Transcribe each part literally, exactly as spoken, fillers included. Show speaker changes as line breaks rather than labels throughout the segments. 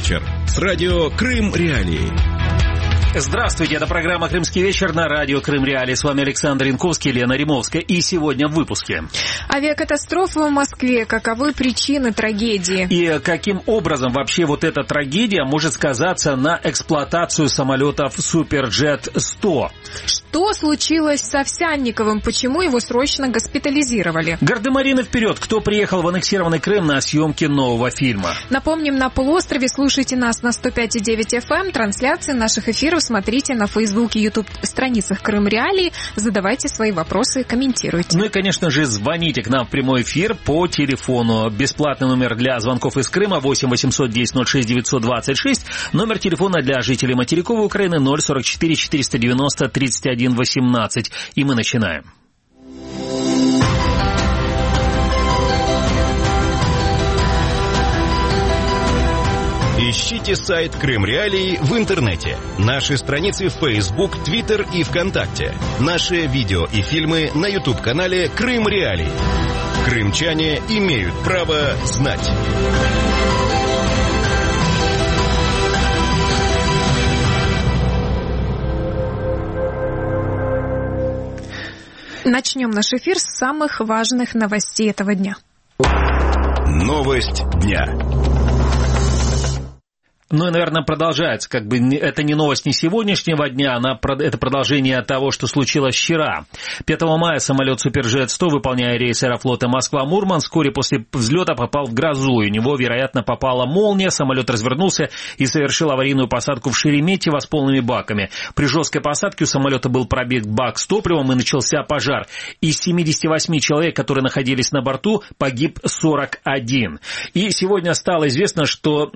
вечер» с радио «Крым Реалии».
Здравствуйте, это программа «Крымский вечер» на радио «Крым Реалии». С вами Александр Янковский, Лена Римовская. И сегодня в выпуске.
Авиакатастрофа в Москве. Каковы причины трагедии?
И каким образом вообще вот эта трагедия может сказаться на эксплуатацию самолетов Суперджет сто?
Что случилось с Овсянниковым? Почему его срочно госпитализировали?
Гардемарины вперед! Кто приехал в аннексированный Крым на съемки нового фильма?
Напомним, на полуострове слушайте нас на сто пять и девять эф эм. Трансляции наших эфиров смотрите на Фейсбуке и Ютуб страницах Крым Реалии. Задавайте свои вопросы, комментируйте.
Ну и, конечно же, звоните к нам в прямой эфир по телефону. Бесплатный номер для звонков из Крыма восемь восемьсот десять ноль шесть девятьсот двадцать шесть. Номер телефона для жителей материковой Украины ноль сорок четыре четыреста девяносто тридцать один восемнадцать. И мы начинаем.
Ищите сайт Крым Реалии в интернете. Наши страницы в Facebook, Twitter и ВКонтакте. Наши видео и фильмы на YouTube-канале Крым Реалии. Крымчане имеют право знать.
Начнем наш эфир с самых важных новостей этого дня.
Новость дня.
Ну и, наверное, продолжается, как бы, это не новость не сегодняшнего дня, она, это продолжение того, что случилось вчера. пятого мая самолет Суперджет сто, выполняя рейс Аэрофлота Москва-Мурманск, вскоре после взлета попал в грозу, у него, вероятно, попала молния, самолет развернулся и совершил аварийную посадку в Шереметьево с полными баками. При жесткой посадке у самолета был пробит бак с топливом и начался пожар. Из семидесяти восьми человек, которые находились на борту, погиб сорок один. И сегодня стало известно, что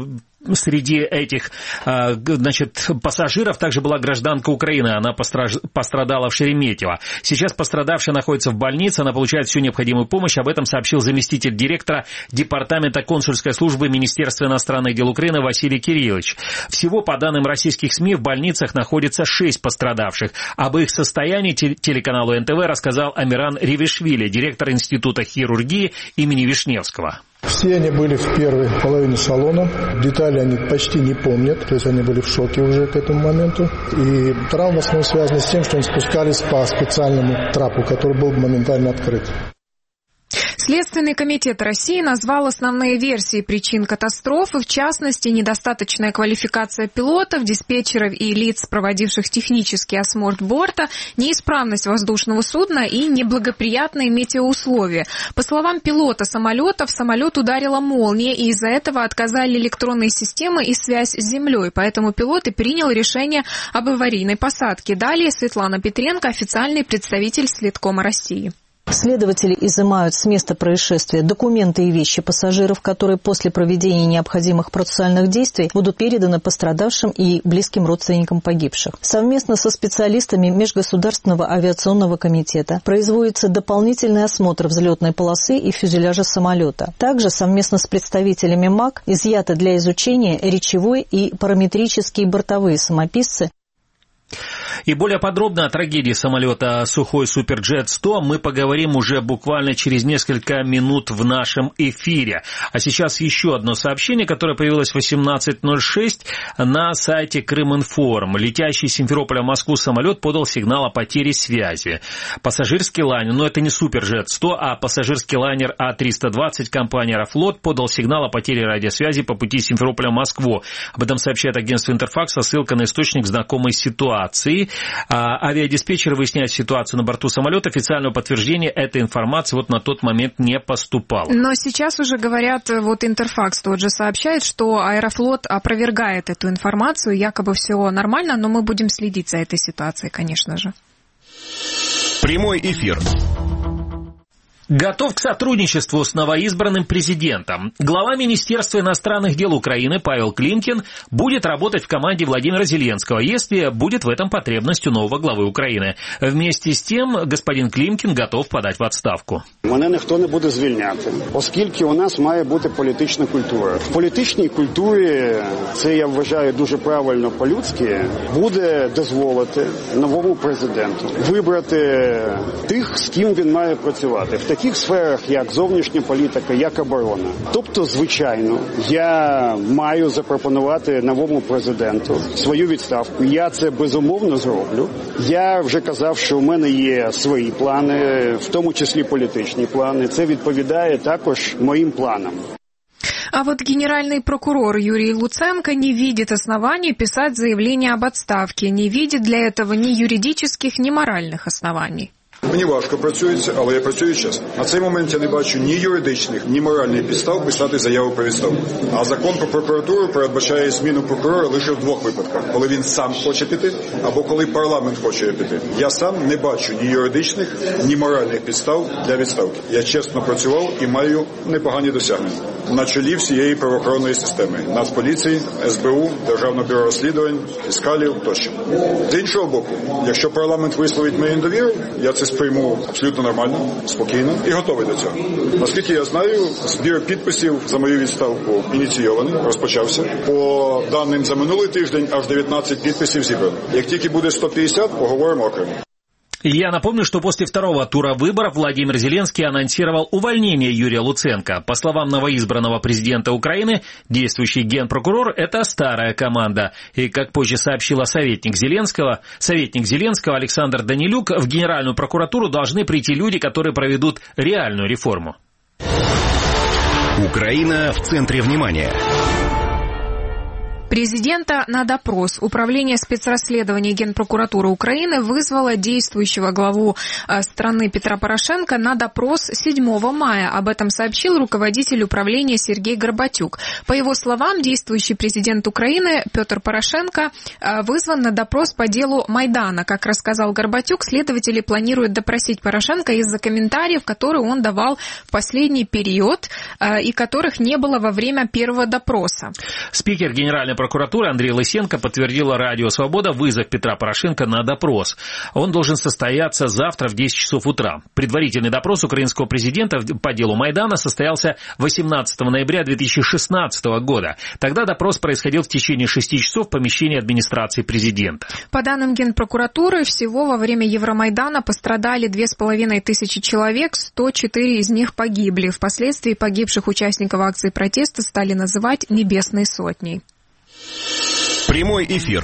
среди этих, значит, пассажиров также была гражданка Украины. Она пострадала в Шереметьево. Сейчас пострадавшая находится в больнице, она получает всю необходимую помощь. Об этом сообщил заместитель директора Департамента консульской службы Министерства иностранных дел Украины Василий Кириллович. Всего, по данным российских СМИ, в больницах находится шесть пострадавших. Об их состоянии телеканалу эн тэ вэ рассказал Амиран Ривишвили, директор Института хирургии имени Вишневского.
Все они были в первой половине салона, детали они почти не помнят, то есть они были в шоке уже к этому моменту. И травма в основном связана с тем, что они спускались по специальному трапу, который был моментально открыт.
Следственный комитет России назвал основные версии причин катастрофы, в частности, недостаточная квалификация пилотов, диспетчеров и лиц, проводивших технический осмотр борта, неисправность воздушного судна и неблагоприятные метеоусловия. По словам пилота самолета, в самолет ударила молния, и из-за этого отказали электронные системы и связь с землей, поэтому пилот и принял решение об аварийной посадке. Далее Светлана Петренко, официальный представитель Следкома России.
Следователи изымают с места происшествия документы и вещи пассажиров, которые после проведения необходимых процессуальных действий будут переданы пострадавшим и близким родственникам погибших. Совместно со специалистами Межгосударственного авиационного комитета производится дополнительный осмотр взлетной полосы и фюзеляжа самолета. Также совместно с представителями МАК изъяты для изучения речевой и параметрические бортовые самописцы.
И более подробно о трагедии самолета Сухой Суперджет сто мы поговорим уже буквально через несколько минут в нашем эфире. А сейчас еще одно сообщение, которое появилось в восемнадцать ноль шесть на сайте Крыминформ. Летящий из Симферополя в Москву самолет подал сигнал о потере связи. Пассажирский лайнер, но это не Суперджет сто, а пассажирский лайнер А триста двадцать компании Аэрофлот подал сигнал о потере радиосвязи по пути из Симферополя в Москву. Об этом сообщает агентство Интерфакс со ссылкой на источник знакомой ситуации. Авиадиспетчер выясняет ситуацию на борту самолета. Официального подтверждения этой информации вот на тот момент не поступало.
Но сейчас уже говорят, вот Интерфакс тот же сообщает, что Аэрофлот опровергает эту информацию, якобы все нормально, но мы будем следить за этой ситуацией, конечно же.
Прямой эфир.
Готов к сотрудничеству с новоизбранным президентом. Глава Министерства иностранных дел Украины Павел Климкин будет работать в команде Владимира Зеленского, если будет в этом потребность у нового главы Украины. Вместе з тим, господин Клімкін готов подати в відставку.
Мене ніхто не буде звільняти, оскільки у нас має бути політична культура. В політичній культурі, це я вважаю дуже правильно по-людськи, буде дозволити новому президенту вибрати тих, з ким він має працювати. В таких сферах, як зовнішня політика, як оборона. Тобто, звичайно, я маю запропонувати новому президенту свою відставку. Я це безумовно зроблю. Я вже казав, що у мене є свої плани, в тому числі політичні плани. Це відповідає також моим планам.
А вот генеральный прокурор Юрий Луценко не видит оснований писать заявление об отставке, не видит для этого ни юридических, ни моральных оснований.
Мені важко працюється, але я працюю чесно. На цей момент я не бачу ні юридичних, ні моральних підстав писати заяву про відставку. А закон про прокуратуру передбачає зміну прокурора лише в двох випадках. Коли він сам хоче піти, або коли парламент хоче піти. Я сам не бачу ні юридичних, ні моральних підстав для відставки. Я чесно працював і маю непогані досягнення. На чолі всієї правоохоронної системи. Нацполіції, ес бе у, Державного бюро розслідувань, фіскалів тощо. З іншого боку, якщо парламент висловить мені довіру, я це сприйму абсолютно нормально, спокійно і готовий до цього. Наскільки я знаю, збір підписів за мою відставку ініційований, розпочався. По даним за минулий тиждень аж дев'ятнадцять підписів зібрано. Як тільки буде сто п'ятдесят, поговоримо окремо.
Я напомню, что после второго тура выборов Владимир Зеленский анонсировал увольнение Юрия Луценко. По словам новоизбранного президента Украины, действующий генпрокурор – это старая команда. И, как позже сообщила советник Зеленского, советник Зеленского Александр Данилюк, в Генеральную прокуратуру должны прийти люди, которые проведут реальную реформу.
Украина в центре внимания.
Президента на допрос. Управление спецрасследований Генпрокуратуры Украины вызвало действующего главу страны Петра Порошенко на допрос седьмого мая. Об этом сообщил руководитель управления Сергей Горбатюк. По его словам, действующий президент Украины Петр Порошенко вызван на допрос по делу Майдана. Как рассказал Горбатюк, следователи планируют допросить Порошенко из-за комментариев, которые он давал в последний период и которых не было во время первого допроса.
Спикер Генеральной прокуратуры Андрей Лысенко подтвердила радио «Свобода» вызов Петра Порошенко на допрос. Он должен состояться завтра в десять часов утра. Предварительный допрос украинского президента по делу Майдана состоялся восемнадцатого ноября две тысячи шестнадцатого года. Тогда допрос происходил в течение шести часов в помещении администрации президента.
По данным Генпрокуратуры, всего во время Евромайдана пострадали две с половиной тысячи человек, сто четыре из них погибли. Впоследствии погибших участников акции протеста стали называть «небесной сотней».
Прямой эфир.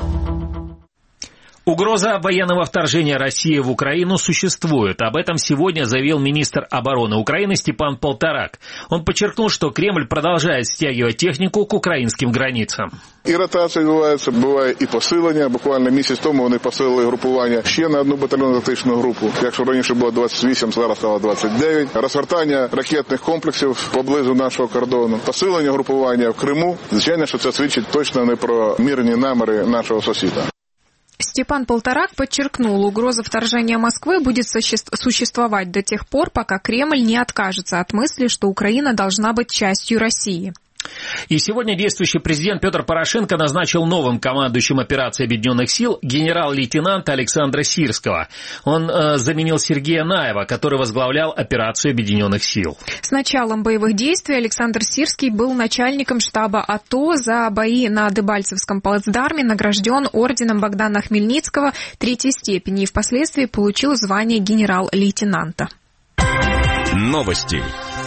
Угроза военного вторжения России в Украину существует. Об этом сегодня заявил министр обороны Украины Степан Полторак. Он подчеркнул, что Кремль продолжает стягивать технику к украинским границам.
І ротація відбувається, буває і посилення. Буквально місяць тому вони посилили групування ще на одну батальйонну тактичну групу. Якщо раніше було двадцять вісім, зараз стало двадцять дев'ять. Розгортання ракетних комплексів поблизу нашого кордону. Посилення групування в Криму. Звичайно, що це свідчить точно не про мирні наміри нашого сусіда.
Степан Полторак подчеркнул, угроза вторжения Москвы будет существовать до тех пор, пока Кремль не откажется от мысли, что Украина должна быть частью России.
И сегодня действующий президент Петр Порошенко назначил новым командующим операцией Объединенных сил генерал-лейтенанта Александра Сирского. Он э, заменил Сергея Наева, который возглавлял операцию Объединенных сил.
С началом боевых действий Александр Сирский был начальником штаба АТО. За бои на Дебальцевском плацдарме награжден орденом Богдана Хмельницкого третьей степени и впоследствии получил звание генерал-лейтенанта.
Новости.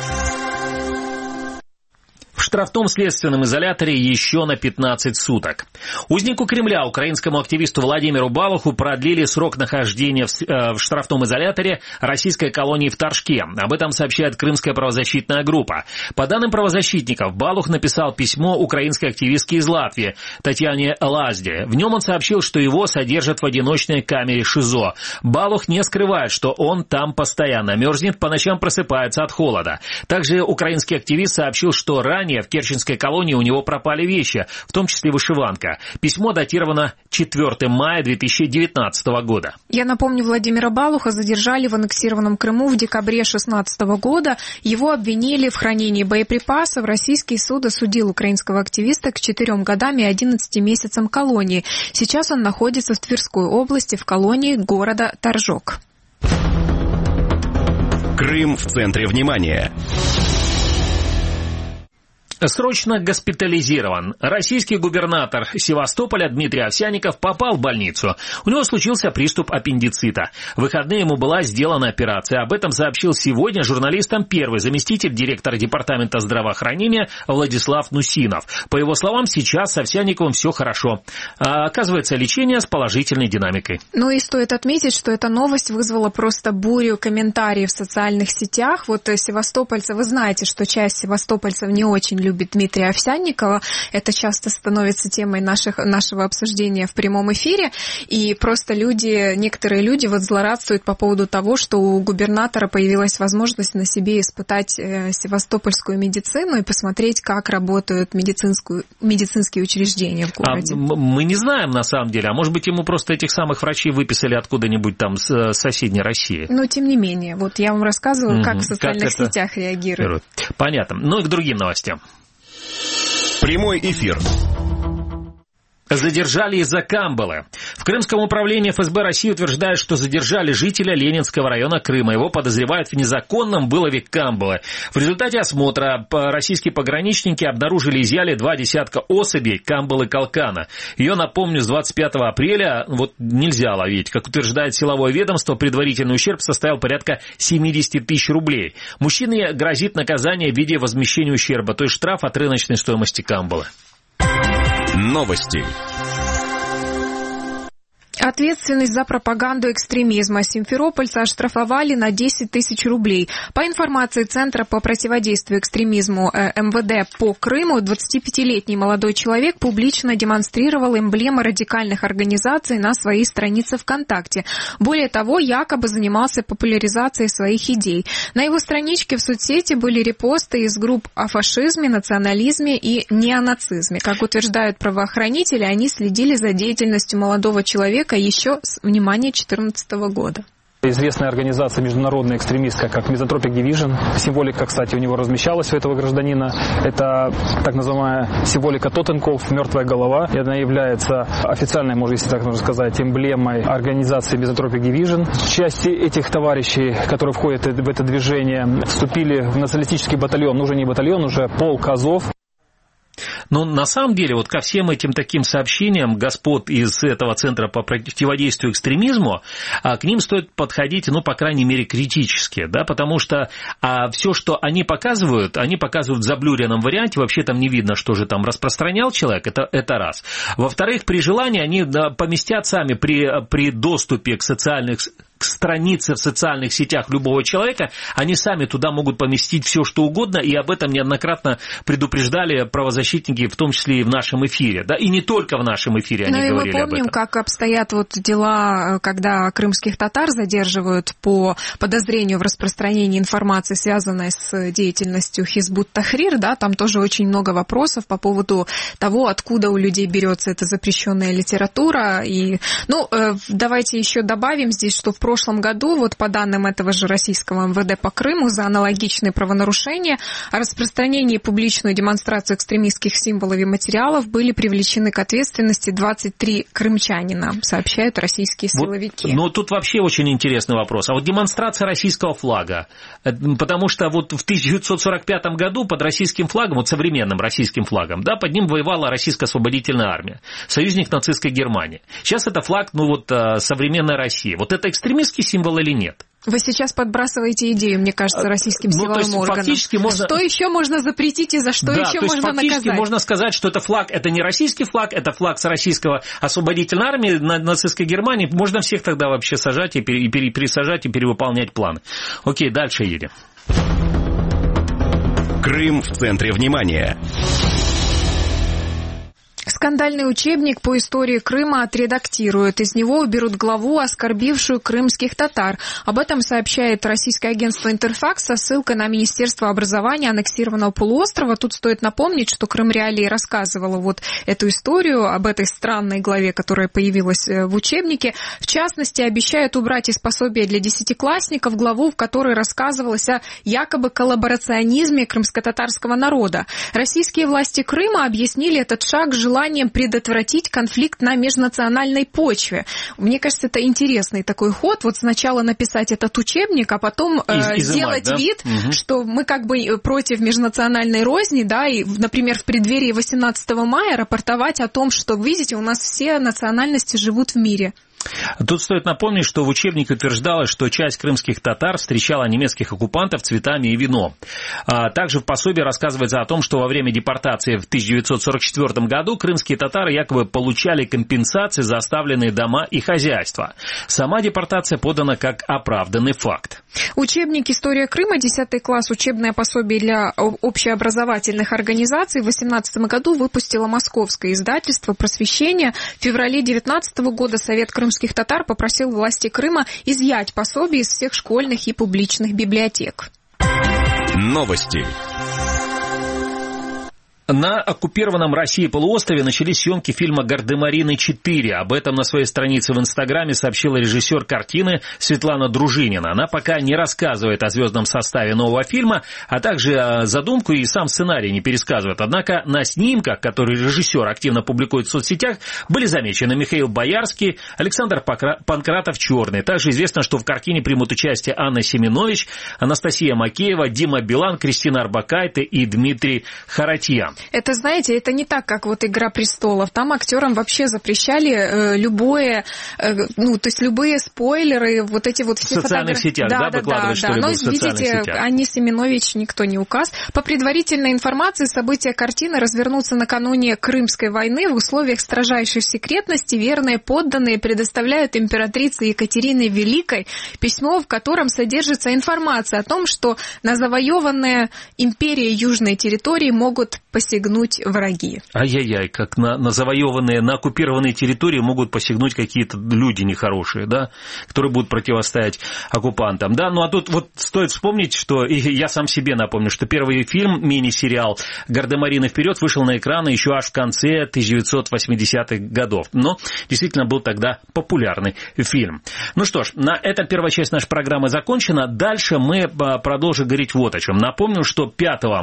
В штрафном следственном изоляторе еще на пятнадцать суток. Узнику Кремля, украинскому активисту Владимиру Балуху, продлили срок нахождения в, э, в штрафном изоляторе российской колонии в Торжке. Об этом сообщает Крымская правозащитная группа. По данным правозащитников, Балух написал письмо украинской активистке из Латвии Татьяне Лазде. В нем он сообщил, что его содержат в одиночной камере ШИЗО. Балух не скрывает, что он там постоянно мерзнет, по ночам просыпается от холода. Также украинский активист сообщил, что ранее в Керченской колонии у него пропали вещи, в том числе вышиванка. Письмо датировано четвёртого мая две тысячи девятнадцатого года.
Я напомню, Владимира Балуха задержали в аннексированном Крыму в декабре две тысячи шестнадцатого года. Его обвинили в хранении боеприпасов. Российский суд осудил украинского активиста к четырем годам и одиннадцати месяцам колонии. Сейчас он находится в Тверской области, в колонии города Торжок.
Крым в центре внимания.
Срочно госпитализирован. Российский губернатор Севастополя Дмитрий Овсянников попал в больницу. У него случился приступ аппендицита. В выходные ему была сделана операция. Об этом сообщил сегодня журналистам первый заместитель директора департамента здравоохранения Владислав Нусинов. По его словам, сейчас с Овсянниковым все хорошо. А, оказывается, лечение с положительной динамикой.
Ну и стоит отметить, что эта новость вызвала просто бурю комментариев в социальных сетях. Вот севастопольцы, вы знаете, что часть севастопольцев не очень любит любит Дмитрия Овсянникова. Это часто становится темой наших, нашего обсуждения в прямом эфире. И просто люди, некоторые люди вот злорадствуют по поводу того, что у губернатора появилась возможность на себе испытать э, севастопольскую медицину и посмотреть, как работают медицинскую, медицинские учреждения в городе.
А мы не знаем на самом деле. А может быть, ему просто этих самых врачей выписали откуда-нибудь там с соседней России.
Но тем не менее, вот я вам рассказываю, mm-hmm. как в социальных как сетях реагируют.
Понятно. Ну и к другим новостям.
Прямой эфир.
Задержали из-за камбалы. В Крымском управлении эф эс бэ России утверждают, что задержали жителя Ленинского района Крыма. Его подозревают в незаконном вылове камбалы. В результате осмотра российские пограничники обнаружили и изъяли два десятка особей камбалы калкана. Ее, напомню, с двадцать пятого апреля вот нельзя ловить. Как утверждает силовое ведомство, предварительный ущерб составил порядка семьдесят тысяч рублей. Мужчине грозит наказание в виде возмещения ущерба, то есть штраф от рыночной стоимости камбалы.
Новости.
Ответственность за пропаганду экстремизма. Симферопольца оштрафовали на десять тысяч рублей. По информации Центра по противодействию экстремизму эм вэ дэ по Крыму, двадцатипятилетний молодой человек публично демонстрировал эмблемы радикальных организаций на своей странице ВКонтакте. Более того, якобы занимался популяризацией своих идей. На его страничке в соцсети были репосты из групп о фашизме, национализме и неонацизме. Как утверждают правоохранители, они следили за деятельностью молодого человека еще с, внимания две тысячи четырнадцатого года.
Известная организация международная экстремистская, как Misanthropic Division. Символика, кстати, у него размещалась, у этого гражданина. Это так называемая символика Тоттенкопф, мертвая голова. И она является официальной, можно, если так можно сказать, эмблемой организации Misanthropic Division. Части этих товарищей, которые входят в это движение, вступили в националистический батальон. Ну, уже не батальон, уже полк Азов.
Но на самом деле вот ко всем этим таким сообщениям господ из этого Центра по противодействию экстремизму, к ним стоит подходить, ну, по крайней мере, критически, да, потому что а, все, что они показывают, они показывают в заблюренном варианте, вообще там не видно, что же там распространял человек, это, это раз. Во-вторых, при желании они да, поместят сами при, при доступе к социальным к странице в социальных сетях любого человека, они сами туда могут поместить все, что угодно, и об этом неоднократно предупреждали правозащитники, в том числе и в нашем эфире, да, и не только в нашем эфире они говорили об этом.
Ну и мы помним, как обстоят вот дела, когда крымских татар задерживают по подозрению в распространении информации, связанной с деятельностью Хизбут Тахрир, да, там тоже очень много вопросов по поводу того, откуда у людей берется эта запрещенная литература, и, ну, давайте еще добавим здесь, что в В прошлом году, вот по данным этого же российского эм вэ дэ по Крыму, за аналогичные правонарушения о распространении и публичную демонстрацию экстремистских символов и материалов были привлечены к ответственности двадцать три крымчанина, сообщают российские силовики.
Вот, но тут вообще очень интересный вопрос. А вот демонстрация российского флага, потому что вот в тысяча девятьсот сорок пятом году под российским флагом, вот современным российским флагом, да, под ним воевала Российская освободительная армия, союзник нацистской Германии. Сейчас это флаг, ну вот, современной России. Вот это экстремистский символ или нет?
Вы сейчас подбрасываете идею, мне кажется, российским
ну,
силовым органам.
Можно...
Что еще можно запретить и за что
да,
еще
то есть
можно
фактически
наказать?
Можно сказать, что это флаг, это не российский флаг, это флаг с российского освободительной армии нацистской Германии. Можно всех тогда вообще сажать и пересажать и перевыполнять планы. Окей, дальше едем.
Крым в центре внимания.
Скандальный учебник по истории Крыма отредактируют. Из него уберут главу, оскорбившую крымских татар. Об этом сообщает российское агентство «Интерфакс» со ссылкой на Министерство образования аннексированного полуострова. Тут стоит напомнить, что Крым Реалии рассказывала вот эту историю об этой странной главе, которая появилась в учебнике. В частности, обещают убрать из пособия для десятиклассников главу, в которой рассказывалось о якобы коллаборационизме крымско-татарского народа. Российские власти Крыма объяснили этот шаг желанием желанием предотвратить конфликт на межнациональной почве. Мне кажется, это интересный такой ход. Вот сначала написать этот учебник, а потом э, Из, сделать да? вид, угу. что мы как бы против межнациональной розни, да, и, например, в преддверии восемнадцатого мая рапортовать о том, что, видите, у нас все национальности живут в мире.
Тут стоит напомнить, что в учебнике утверждалось, что часть крымских татар встречала немецких оккупантов цветами и вином. Также в пособии рассказывается о том, что во время депортации в тысяча девятьсот сорок четвёртом году крымские татары якобы получали компенсации за оставленные дома и хозяйства. Сама депортация подана как оправданный факт.
Учебник «История Крыма», десятый класс, учебное пособие для общеобразовательных организаций в две тысячи восемнадцатом году выпустило московское издательство «Просвещение». В феврале две тысячи девятнадцатого года Совет крымских татар попросил власти Крыма изъять пособие из всех школьных и публичных библиотек.
Новости.
На оккупированном Россией полуострове начались съемки фильма «Гардемарины четыре». Об этом на своей странице в Инстаграме сообщила режиссер картины Светлана Дружинина. Она пока не рассказывает о звездном составе нового фильма, а также задумку и сам сценарий не пересказывает. Однако на снимках, которые режиссер активно публикует в соцсетях, были замечены Михаил Боярский, Александр Панкратов-Черный. Также известно, что в картине примут участие Анна Семенович, Анастасия Макеева, Дима Билан, Кристина Арбакайте и Дмитрий Харатьян.
Это, знаете, это не так, как вот «Игра престолов». Там актерам вообще запрещали э, любое, э, ну, то есть любые спойлеры, вот эти вот все
фотографии. В социальных фотограф... сетях, да, да, да выкладывать
да, что-либо
да.
в социальных видите, сетях. Анне Семенович никто не указ. По предварительной информации, события картины развернутся накануне Крымской войны в условиях строжайшей секретности. Верные подданные предоставляют императрице Екатерине Великой письмо, в котором содержится информация о том, что на завоеванные империей южной территории могут посягнуть враги.
Ай-яй-яй, как на, на завоеванные, на оккупированные территории могут посягнуть какие-то люди нехорошие, да, которые будут противостоять оккупантам, да, ну а тут вот стоит вспомнить, что, и я сам себе напомню, что первый фильм, мини-сериал «Гардемарины вперед» вышел на экраны еще аж в конце тысяча девятьсот восьмидесятых годов, но действительно был тогда популярный фильм. Ну что ж, на этом первая часть нашей программы закончена, дальше мы продолжим говорить вот о чем. Напомню, что пятого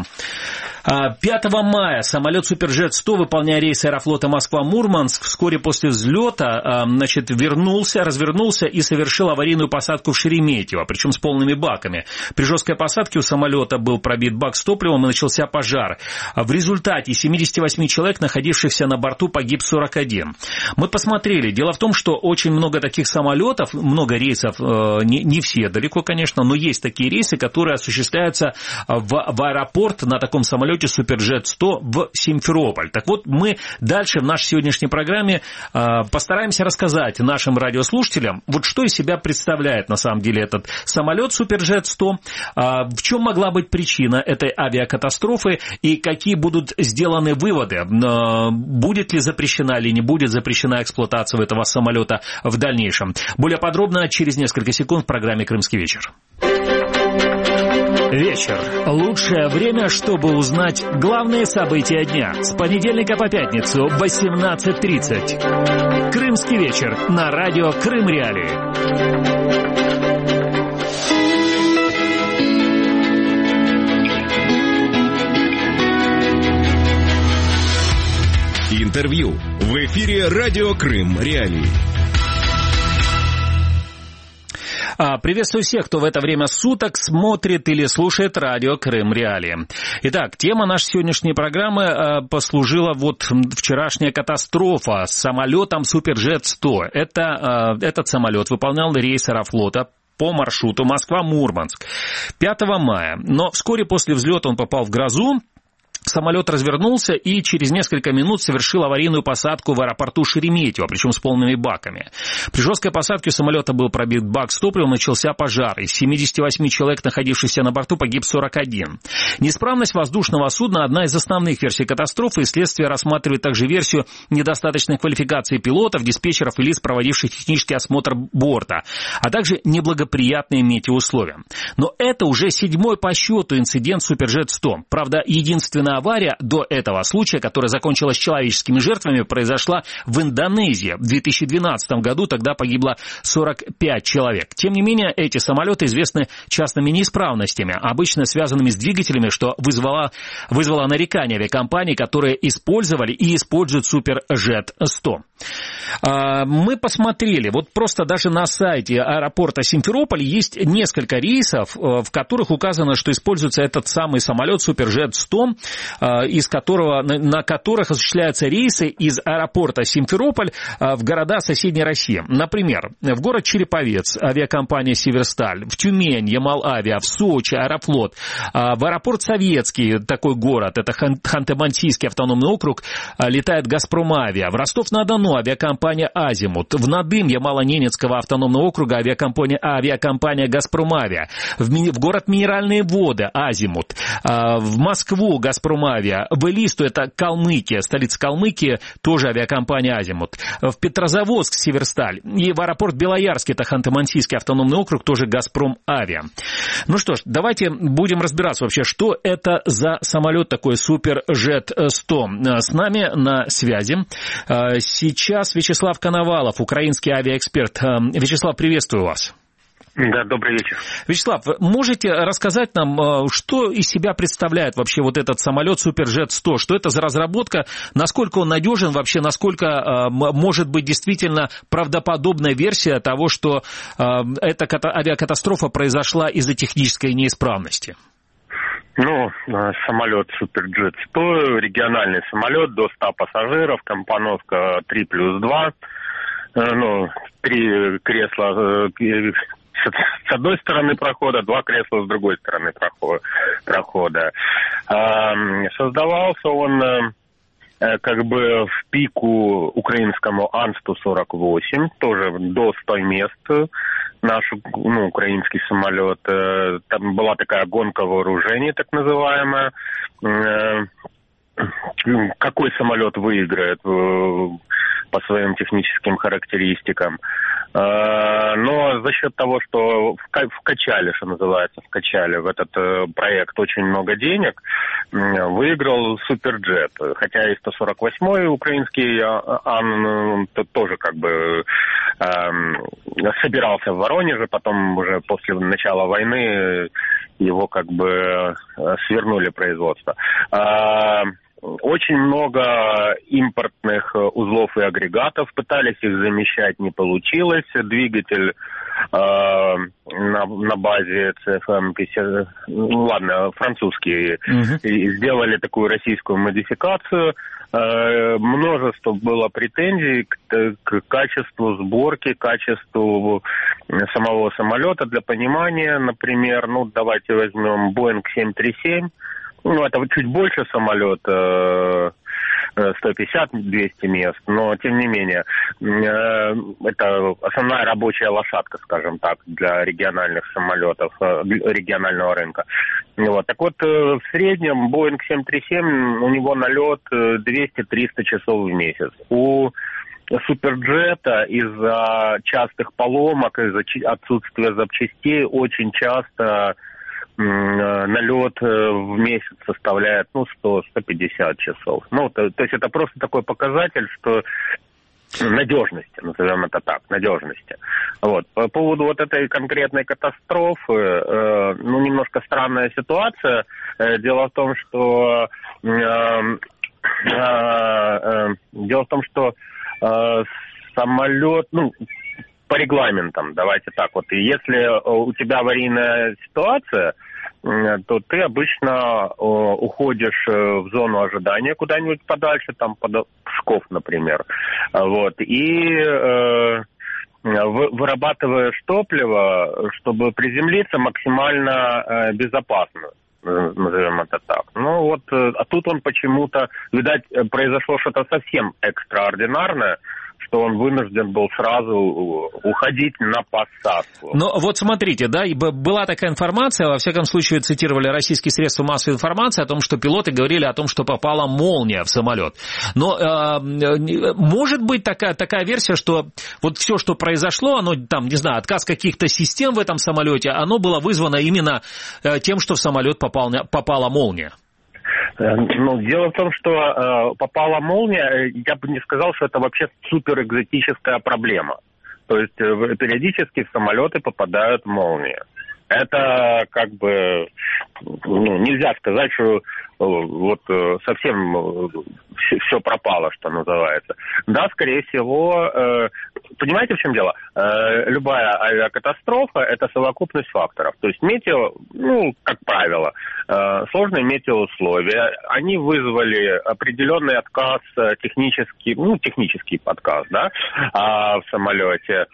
мая самолет Суперджет сто, выполняя рейс Аэрофлота Москва-Мурманск, вскоре после взлета, значит, вернулся, развернулся и совершил аварийную посадку в Шереметьево, причем с полными баками. При жесткой посадке у самолета был пробит бак с топливом и начался пожар. В результате семьдесят восемь человек, находившихся на борту, погиб сорок один. Мы посмотрели. Дело в том, что очень много таких самолетов, много рейсов, не, не все далеко, конечно, но есть такие рейсы, которые осуществляются в, в аэропорт на таком самолете Суперджет сто в Симферополь. Так вот, мы дальше в нашей сегодняшней программе э, постараемся рассказать нашим радиослушателям, вот что из себя представляет на самом деле этот самолет Суперджет сто, э, в чем могла быть причина этой авиакатастрофы и какие будут сделаны выводы, э, будет ли запрещена или не будет запрещена эксплуатация этого самолета в дальнейшем. Более подробно через несколько секунд в программе «Крымский вечер». Вечер. Лучшее время, чтобы узнать главные события дня. С понедельника по пятницу в восемнадцать тридцать. Крымский вечер на радио Крым Реалии.
Интервью. В эфире радио Крым Реалии.
Приветствую всех, кто в это время суток смотрит или слушает радио Крым Реалии. Итак, тема нашей сегодняшней программы послужила вот вчерашняя катастрофа с самолетом Суперджет сто. Это, этот самолет выполнял рейс Аэрофлота по маршруту Москва-Мурманск пятого мая. Но вскоре после взлета он попал в грозу. Самолет развернулся и через несколько минут совершил аварийную посадку в аэропорту Шереметьево, причем с полными баками. При жесткой посадке у самолета был пробит бак с топливом, начался пожар. Из семидесяти восьми человек, находившихся на борту, погиб сорок один. Неисправность воздушного судна – одна из основных версий катастрофы, и следствие рассматривает также версию недостаточной квалификации пилотов, диспетчеров и лиц, проводивших технический осмотр борта, а также неблагоприятные метеоусловия. Но это уже седьмой по счету инцидент Суперджет сто. Правда, единственная Одна авария до этого случая, которая закончилась человеческими жертвами, произошла в Индонезии в две тысячи двенадцатом году. Тогда погибло сорок пять человек. Тем не менее, эти самолеты известны частными неисправностями, обычно связанными с двигателями, что вызвало, вызвало нарекания авиакомпаний, которые использовали и используют Суперджет сто. Мы посмотрели, вот просто даже на сайте аэропорта Симферополь есть несколько рейсов, в которых указано, что используется этот самый самолет Суперджет сто, из которого, на которых осуществляются рейсы из аэропорта Симферополь в города соседней России. Например, в город Череповец авиакомпания «Северсталь», в Тюмень Ямал-Авиа, в Сочи Аэрофлот, в аэропорт Советский, такой город, это Ханты-Мансийский автономный округ, летает «Газпром-Авиа», в Ростов-на-Дону авиакомпания «Азимут», в Надым Ямало-Ненецкого автономного округа авиакомпания, авиакомпания «Газпром-Авиа», в, ми, в город Минеральные воды «Азимут», в Москву «Газпром-Авиа», в Элисту, это Калмыкия, столица Калмыкии, тоже авиакомпания «Азимут», в Петрозаводск «Северсталь» и в аэропорт Белоярский, это Ханты-Мансийский автономный округ, тоже «Газпром-Авиа». Ну что ж, давайте будем разбираться вообще, что это за самолет такой Суперджет сто. С нами на связи сейчас Вячеслав Коновалов, украинский авиаэксперт. Вячеслав, приветствую вас.
Да, добрый вечер.
Вячеслав, можете рассказать нам, что из себя представляет вообще вот этот самолет Суперджет сто? Что это за разработка? Насколько он надежен вообще? Насколько может быть действительно правдоподобная версия того, что эта авиакатастрофа произошла из-за технической неисправности?
Ну, самолет Суперджет сто, региональный самолет, до ста пассажиров, компоновка три плюс два, ну, три кресла с одной стороны прохода, два кресла с другой стороны прохода. Создавался он как бы в пику украинскому Ан сто сорок восемь, тоже до ста мест. Наш, ну, украинский самолет. Там была такая гонка вооружений, так называемая. Какой самолет выиграет по своим техническим характеристикам. Но за счет того, что вкачали, что называется, вкачали в этот проект очень много денег, выиграл Суперджет. Хотя и сто сорок восьмой украинский Ан тоже как бы собирался в Воронеже, потом уже после начала войны его как бы свернули производство. Очень много импортных узлов и агрегатов, пытались их замещать, не получилось. Двигатель э, на, на базе си эф эм, ну ладно, французский, uh-huh. сделали такую российскую модификацию. Э, множество было претензий к, к качеству сборки, качеству самого самолета. Для понимания, например, ну давайте возьмем Боинг семь три семь. Ну, это чуть больше самолет, сто пятьдесят - двести мест, но, тем не менее, это основная рабочая лошадка, скажем так, для региональных самолетов, регионального рынка. Вот. Так вот, в среднем Боинг семь три семь, у него налет двести - триста часов в месяц. У Суперджета из-за частых поломок, из-за отсутствия запчастей очень часто налет в месяц составляет, ну, сто - сто пятьдесят часов. Ну, то, то есть это просто такой показатель, что надежности, назовем это так, надежности. Вот. По поводу вот этой конкретной катастрофы, э, ну, немножко странная ситуация. Э, дело в том, что э, э, э, дело в том, что э, самолет, ну, по регламентам, давайте так вот, и если у тебя аварийная ситуация, то ты обычно уходишь в зону ожидания куда-нибудь подальше, там под Псков, например, вот, и э, вырабатываешь топливо, чтобы приземлиться максимально э, безопасно, назовем это так. Ну вот, а тут он почему-то, видать, произошло что-то совсем экстраординарное, что он вынужден был сразу уходить на посадку.
Но вот смотрите, да, была такая информация, во всяком случае цитировали российские средства массовой информации о том, что пилоты говорили о том, что попала молния в самолет. Но э, может быть такая, такая версия, что вот все, что произошло, оно там, не знаю, отказ каких-то систем в этом самолете, оно было вызвано именно тем, что в самолет попал, попала молния?
Ну, дело в том, что э, попала молния, я бы не сказал, что это вообще суперэкзотическая проблема. То есть э, периодически в самолеты попадают молнии. Это как бы, ну, нельзя сказать, что вот совсем все пропало, что называется. Да, скорее всего, понимаете, в чем дело? Любая авиакатастрофа – это совокупность факторов. То есть метео, ну, как правило, сложные метеоусловия, они вызвали определенный отказ технический, ну, технический отказ, да, в самолете.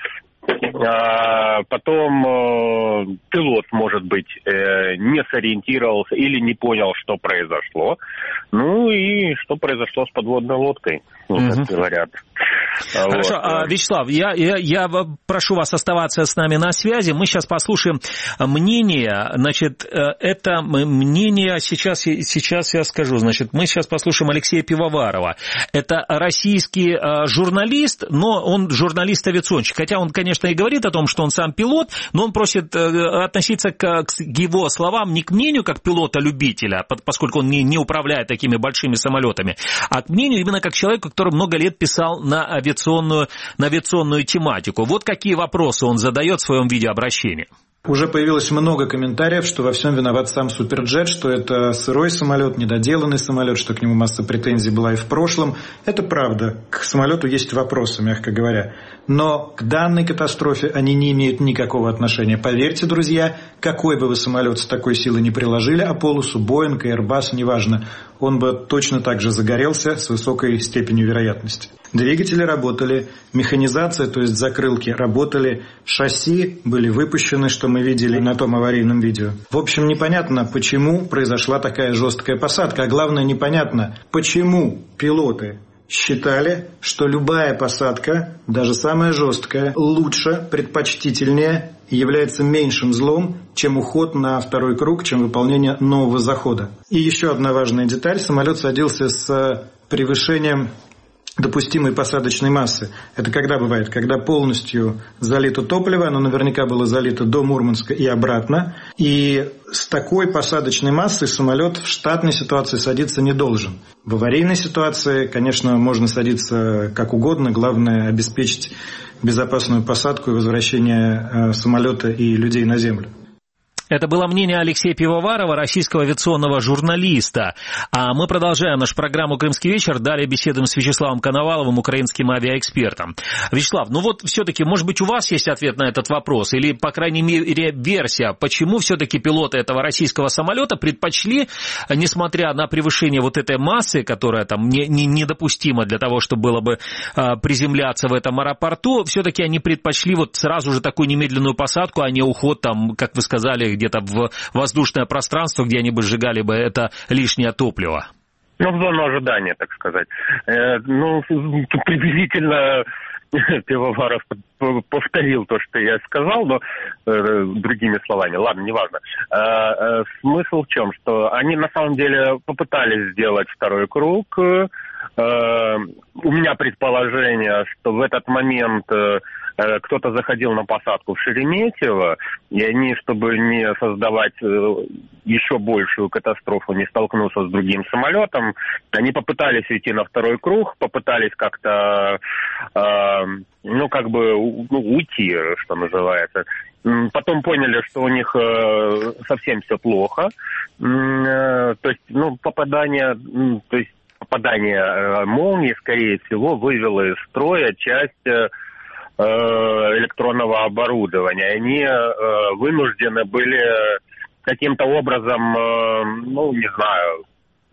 Потом э, пилот, может быть, э, не сориентировался или не понял, что произошло. Ну и что произошло с подводной лодкой, mm-hmm. как говорят.
Хорошо, вот. Вячеслав, я, я, я прошу вас оставаться с нами на связи. Мы сейчас послушаем мнение. Значит, это мнение, сейчас, сейчас я скажу. Значит, мы сейчас послушаем Алексея Пивоварова. Это российский журналист, но он журналист-авиационщик. Хотя он, конечно, и говорит о том, что он сам пилот, но он просит относиться к, к его словам не к мнению как пилота-любителя, поскольку он не, не управляет такими большими самолетами, а к мнению именно как человеку, который много лет писал на авиационную, на авиационную тематику. Вот какие вопросы он задает в своем видеообращении.
Уже появилось много комментариев, что во всем виноват сам Суперджет, что это сырой самолет, недоделанный самолет, что к нему масса претензий была и в прошлом. Это правда. К самолету есть вопросы, мягко говоря. Но к данной катастрофе они не имеют никакого отношения. Поверьте, друзья, какой бы вы самолет с такой силой не приложили, а полосу Боинг, Airbus, неважно, он бы точно так же загорелся с высокой степенью вероятности. Двигатели работали, механизация, то есть закрылки, работали, шасси были выпущены, что мы видели на том аварийном видео. В общем, непонятно, почему произошла такая жесткая посадка, а главное, непонятно, почему пилоты считали, что любая посадка, даже самая жесткая, лучше, предпочтительнее и является меньшим злом, чем уход на второй круг, чем выполнение нового захода. И еще одна важная деталь. Самолет садился с превышением допустимой посадочной массы. Это когда бывает? Когда полностью залито топливо, оно наверняка было залито до Мурманска и обратно, и с такой посадочной массой самолет в штатной ситуации садиться не должен. В аварийной ситуации, конечно, можно садиться как угодно, главное обеспечить безопасную посадку и возвращение самолета и людей на землю.
Это было мнение Алексея Пивоварова, российского авиационного журналиста. А мы продолжаем нашу программу «Крымский вечер». Далее беседуем с Вячеславом Коноваловым, украинским авиаэкспертом. Вячеслав, ну вот все-таки, может быть, у вас есть ответ на этот вопрос? Или, по крайней мере, версия, почему все-таки пилоты этого российского самолета предпочли, несмотря на превышение вот этой массы, которая там не, не, недопустима для того, чтобы было бы а, приземляться в этом аэропорту, все-таки они предпочли вот сразу же такую немедленную посадку, а не уход там, как вы сказали, где-то в воздушное пространство, где они бы сжигали бы это лишнее топливо?
Ну, в зону ожидания, так сказать. Э, ну, приблизительно Пивоваров повторил то, что я сказал, но э, другими словами. Ладно, неважно. Э, э, смысл в чем? Что они на самом деле попытались сделать второй круг. Э, у меня предположение, что в этот момент э, кто-то заходил на посадку в Шереметьево, и они, чтобы не создавать еще большую катастрофу, не столкнуться с другим самолетом, они попытались уйти на второй круг, попытались как-то, э, ну, как бы ну, уйти, что называется. Потом поняли, что у них э, совсем все плохо. Э, то есть, ну, попадание, то есть попадание э, молнии, скорее всего, вывело из строя часть э, электронного оборудования. Они э, вынуждены были каким-то образом, э, ну, не знаю,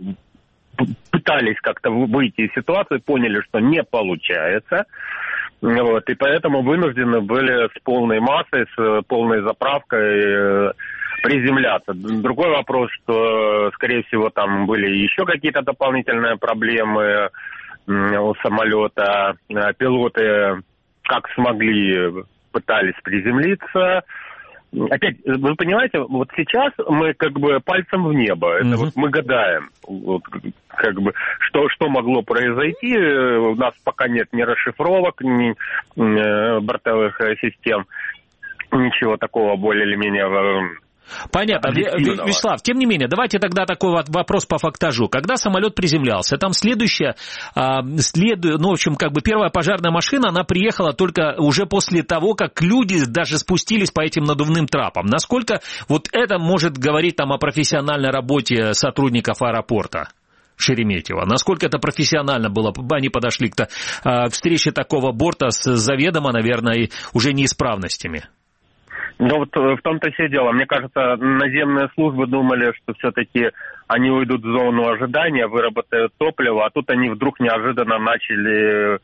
пытались как-то выйти из ситуации, поняли, что не получается. Вот, и поэтому вынуждены были с полной массой, с полной заправкой э, приземляться. Другой вопрос, что, скорее всего, там были еще какие-то дополнительные проблемы у самолета. Пилоты как смогли, пытались приземлиться. Опять, вы понимаете, вот сейчас мы как бы пальцем в небо. Это mm-hmm. вот мы гадаем, вот, как бы, что, что могло произойти. У нас пока нет ни расшифровок, ни э, бортовых систем, ничего такого более или менее
Понятно. Вячеслав, тем не менее, давайте тогда такой вот вопрос по фактажу. Когда самолет приземлялся, там следующая, следу, ну, в общем, как бы первая пожарная машина, она приехала только уже после того, как люди даже спустились по этим надувным трапам. Насколько вот это может говорить там о профессиональной работе сотрудников аэропорта Шереметьево? Насколько это профессионально было? Они подошли к, к встрече такого борта с заведомо, наверное, уже неисправностями.
Ну вот в том-то все дело. Мне кажется, наземные службы думали, что все-таки они уйдут в зону ожидания, выработают топливо, а тут они вдруг неожиданно начали,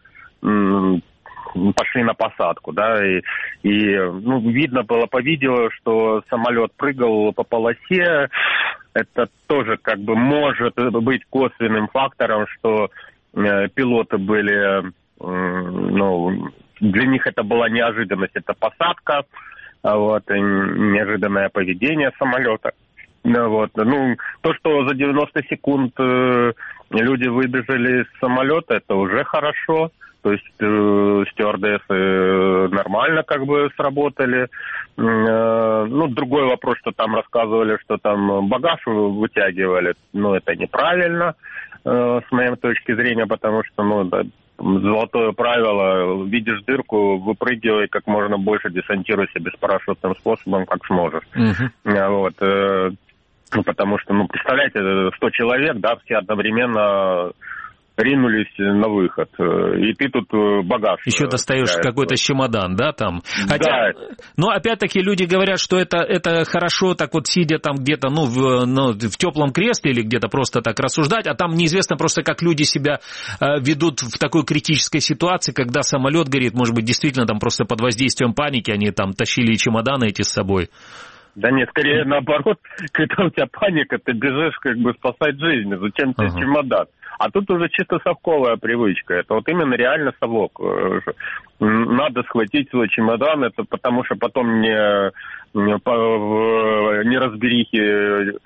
пошли на посадку, да, и, и ну, видно было по видео, что самолет прыгал по полосе. Это тоже как бы может быть косвенным фактором, что э, пилоты были, э, ну, для них это была неожиданность, это посадка. Вот, неожиданное поведение самолета. Вот. Ну, то, что за девяносто секунд э, люди выбежали из самолета, это уже хорошо. То есть э, стюардессы нормально как бы сработали. Э, ну, другой вопрос, что там рассказывали, что там багаж вытягивали. Ну, это неправильно, э, с моей точки зрения, потому что, ну, да, золотое правило, видишь дырку, выпрыгивай как можно больше, десантируйся беспарашютным способом, как сможешь. Uh-huh. Вот. Ну, потому что, ну, представляете, сто человек, да, все одновременно ринулись на выход. И ты тут багаж.
Еще достаешь теряешь. Какой-то чемодан, да, там? Хотя, да. Но опять-таки люди говорят, что это, это хорошо так вот сидя там где-то, ну, в, ну, в теплом кресле или где-то просто так рассуждать, а там неизвестно просто, как люди себя э, ведут в такой критической ситуации, когда самолет горит, может быть, действительно там просто под воздействием паники они там тащили чемоданы эти с собой.
Да нет, скорее наоборот, когда у тебя паника, ты бежишь как бы спасать жизнь, зачем тебе ага. чемодан? А тут уже чисто совковая привычка. Это вот именно реально совок. Надо схватить свой чемодан, это потому что потом не, не, в неразберихе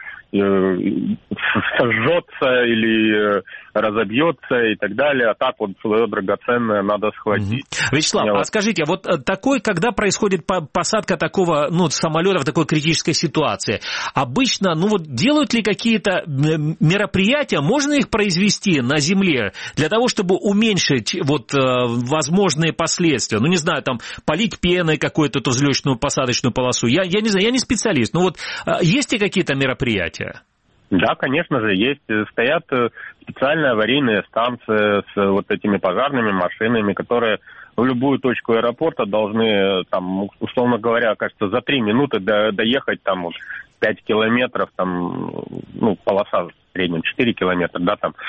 сожжется или разобьется и так далее, а так вот свое драгоценное надо схватить.
Mm-hmm. Вячеслав, Я а вот... скажите, вот такой, когда происходит посадка такого, ну, самолета в такой критической ситуации, обычно, ну, вот делают ли какие-то мероприятия, можно их произвести на земле для того, чтобы уменьшить вот возможные последствия? Ну, не знаю, там, полить пеной какую-то эту взлетную посадочную полосу. Я, я не знаю, я не специалист, но вот есть ли какие-то мероприятия?
Да, конечно же, есть. Стоят специальные аварийные станции с вот этими пожарными машинами, которые в любую точку аэропорта должны, там, условно говоря, кажется, за три минуты до, доехать там вот, пять километров, там, ну, полоса в среднем четыре километра, да, там,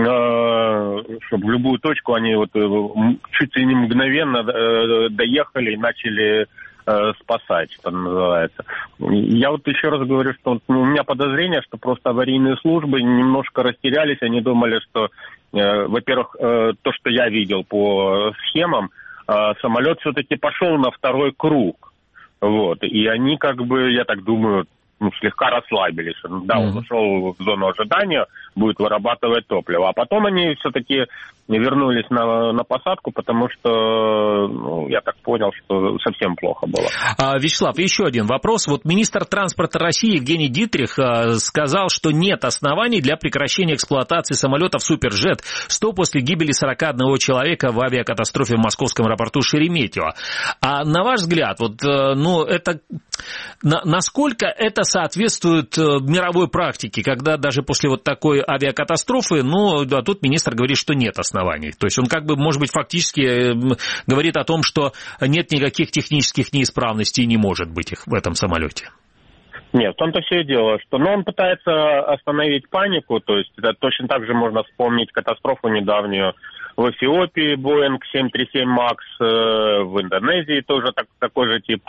э, чтобы в любую точку они вот чуть ли не мгновенно доехали и начали спасать, что называется. Я вот еще раз говорю, что ну, у меня подозрение, что просто аварийные службы немножко растерялись, они думали, что, э, во-первых, э, то, что я видел по схемам, э, самолет все-таки пошел на второй круг, вот, и они как бы, я так думаю, ну, слегка расслабились. Да, он ушел в зону ожидания, будет вырабатывать топливо. А потом они все-таки вернулись на, на посадку, потому что, ну, я так понял, что совсем плохо было.
А, Вячеслав, еще один вопрос. Вот министр транспорта России Евгений Дитрих а, сказал, что нет оснований для прекращения эксплуатации самолетов «Суперджет сто» после гибели сорока одного человека в авиакатастрофе в московском аэропорту Шереметьево. А на ваш взгляд, вот, ну, это, на, насколько это соответствует мировой практике, когда даже после вот такой авиакатастрофы, ну, а тут министр говорит, что нет оснований. То есть он как бы, может быть, фактически говорит о том, что нет никаких технических неисправностей, не может быть их в этом самолете.
Нет, в том-то все и дело, что ну, он пытается остановить панику, то есть это точно так же можно вспомнить катастрофу недавнюю в Эфиопии, Boeing семь три семь макс, в Индонезии тоже так, такой же тип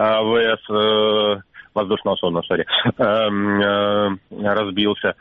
ВС, воздушного судна, сори, разбился.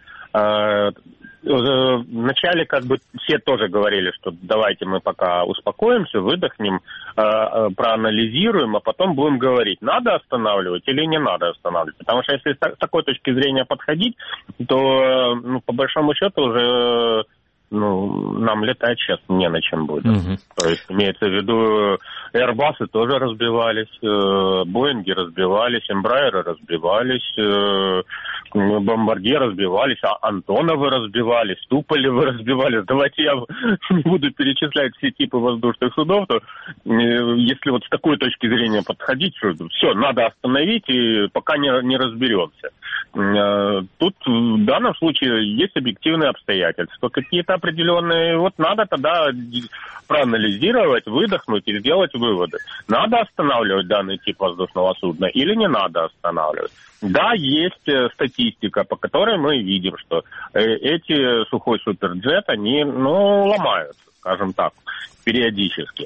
Вначале как бы все тоже говорили, что давайте мы пока успокоимся, выдохнем, проанализируем, а потом будем говорить, надо останавливать или не надо останавливать. Потому что если с такой точки зрения подходить, то ну, по большому счету уже ну, нам летать сейчас не на чем будет.
Угу.
То есть, имеется в виду, Airbus'ы тоже разбивались, Боинги разбивались, Эмбрайеры разбивались, Бомбардье разбивались, а Антоновы разбивались, Туполевы разбивались. Давайте я не буду перечислять все типы воздушных судов, то если вот с такой точки зрения подходить, что все, надо остановить, и пока не, не разберемся. Тут в данном случае есть объективные обстоятельства, какие-то определенные, вот надо тогда проанализировать, выдохнуть и сделать выводы. Надо останавливать данный тип воздушного судна или не надо останавливать. Да, есть статистика, по которой мы видим, что эти сухой суперджет, они, ну, ломаются, скажем так, периодически.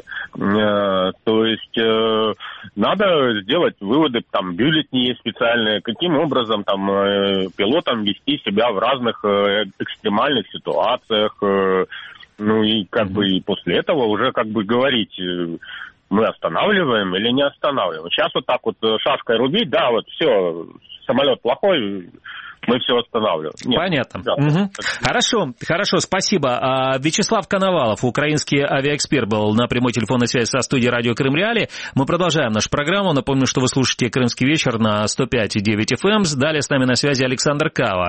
То есть надо сделать выводы, там бюллетени есть специальные, каким образом там пилотам вести себя в разных экстремальных ситуациях. Ну и как бы и после этого уже как бы говорить, мы останавливаем или не останавливаем. Сейчас вот так вот шашкой рубить, да, вот все, самолет плохой, мы все останавливаем. Нет.
Понятно.
Да.
Угу. Хорошо, хорошо, спасибо. А, Вячеслав Коновалов, украинский авиаэксперт, был на прямой телефонной связи со студией радио Крым Реалии. Мы продолжаем нашу программу. Напомню, что вы слушаете «Крымский вечер» на сто пять и девять эф эм. Далее с нами на связи Александр Кава,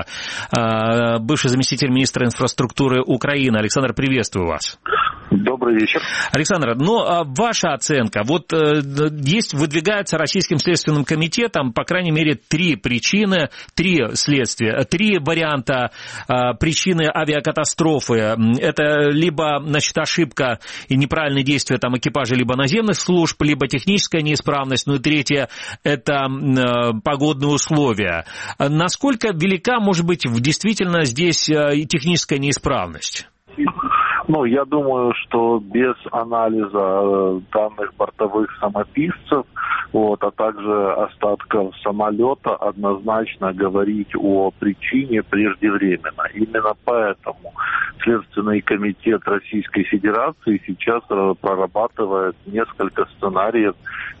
а, бывший заместитель министра инфраструктуры Украины. Александр, приветствую вас.
Добрый вечер.
Александр, ну, а ваша оценка. Вот э, есть, выдвигается Российским следственным комитетом, по крайней мере, три причины, три следствия, три варианта э, причины авиакатастрофы. Это либо, значит, ошибка и неправильные действия там экипажа либо наземных служб, либо техническая неисправность. Ну и третье – это э, погодные условия. Насколько велика, может быть, действительно здесь э, техническая неисправность?
Ну, я думаю, что без анализа данных бортовых самописцев, вот, а также остатков самолета однозначно говорить о причине преждевременно. Именно поэтому Следственный комитет Российской Федерации сейчас прорабатывает несколько сценариев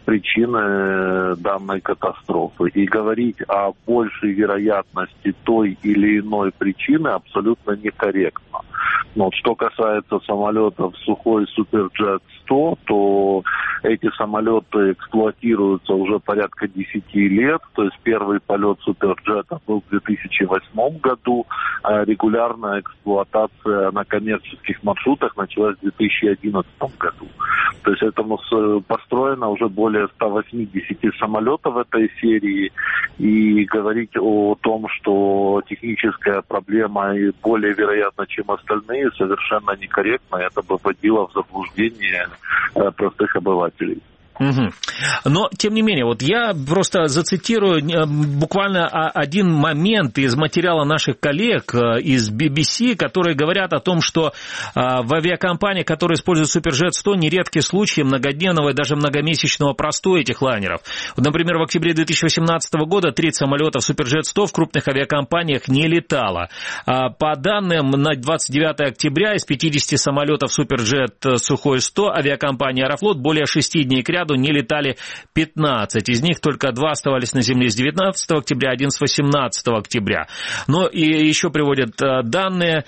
причины данной катастрофы. И говорить о большей вероятности той или иной причины абсолютно некорректно. Но вот что касается самолетов Сухой Суперджет сто, то эти самолеты эксплуатируются уже порядка десяти лет. То есть первый полет Суперджета был в две тысячи восьмом году, а регулярная эксплуатация на коммерческих маршрутах началась в две тысячи одиннадцатом году. То есть этому построено уже более ста восьмидесяти самолетов этой серии. И говорить о том, что техническая проблема более вероятна, чем остальные, совершенно некорректно. Это бы вводило в заблуждение простых обывателей.
Угу. Но, тем не менее, вот я просто зацитирую буквально один момент из материала наших коллег из би би си, которые говорят о том, что в авиакомпаниях, которые используют Суперджет сто, нередки случаи многодневного и даже многомесячного простоя этих лайнеров. Вот, например, в октябре две тысячи восемнадцатого года треть самолетов Суперджет сто в крупных авиакомпаниях не летало. По данным на двадцать девятое октября из пятидесяти самолетов Суперджет Сухой сто авиакомпании Аэрофлот более шести дней к ряду не летали пятнадцать. Из них только два оставались на земле с девятнадцатого октября, один с восемнадцатого октября. Но и еще приводят данные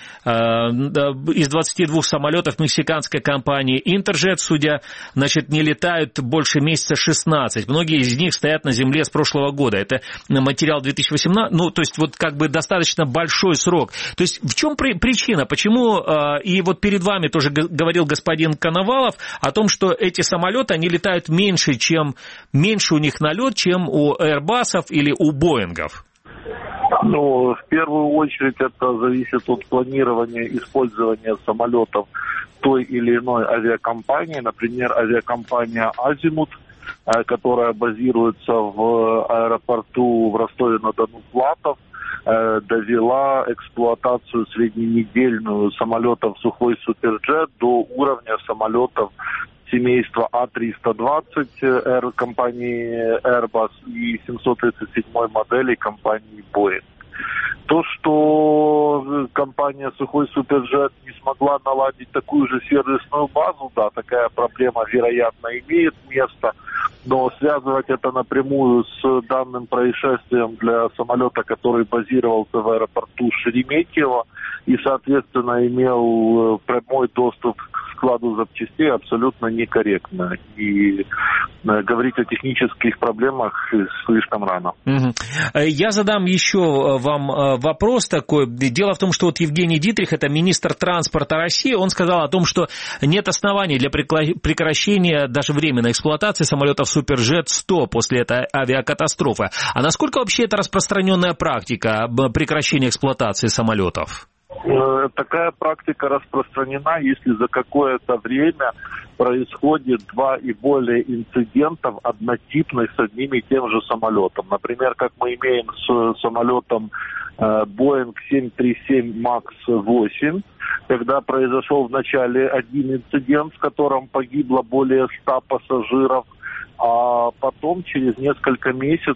из двадцати двух самолетов мексиканской компании Интерджет, судя, значит, не летают больше месяца шестнадцать. Многие из них стоят на земле с прошлого года. Это материал две тысячи восемнадцатого, ну, то есть вот как бы достаточно большой срок. То есть в чем причина? Почему, и вот перед вами тоже говорил господин Коновалов о том, что эти самолеты, они летают меньше, чем меньше у них налет, чем у Airbus'ов или у Боингов?
Ну, в первую очередь это зависит от планирования использования самолетов той или иной авиакомпании. Например, авиакомпания «Азимут», которая базируется в аэропорту в Ростове-на-Дону Платов, довела эксплуатацию средненедельную самолетов Сухой Суперджет до уровня самолетов семейства А триста двадцать компании Airbus и семьсот тридцать седьмой модели компании Boeing. То, что компания «Сухой Суперджет» не смогла наладить такую же сервисную базу, да, такая проблема, вероятно, имеет место, но связывать это напрямую с данным происшествием для самолета, который базировался в аэропорту Шереметьево и, соответственно, имел прямой доступ к складу запчастей, абсолютно некорректно. И говорить о технических проблемах слишком рано. Угу.
Я задам еще вам вопрос такой. Дело в том, что вот Евгений Дитрих, это министр транспорта России, он сказал о том, что нет оснований для прекращения даже временной эксплуатации самолетов Суперджет сто после этой авиакатастрофы. А насколько вообще это распространенная практика прекращения эксплуатации самолетов?
Такая практика распространена, если за какое-то время происходит два и более инцидентов однотипных с одним и тем же самолетом. Например, как мы имеем с самолетом Boeing семь тридцать семь макс восемь, когда произошел вначале один инцидент, в котором погибло более ста пассажиров, а потом через несколько месяцев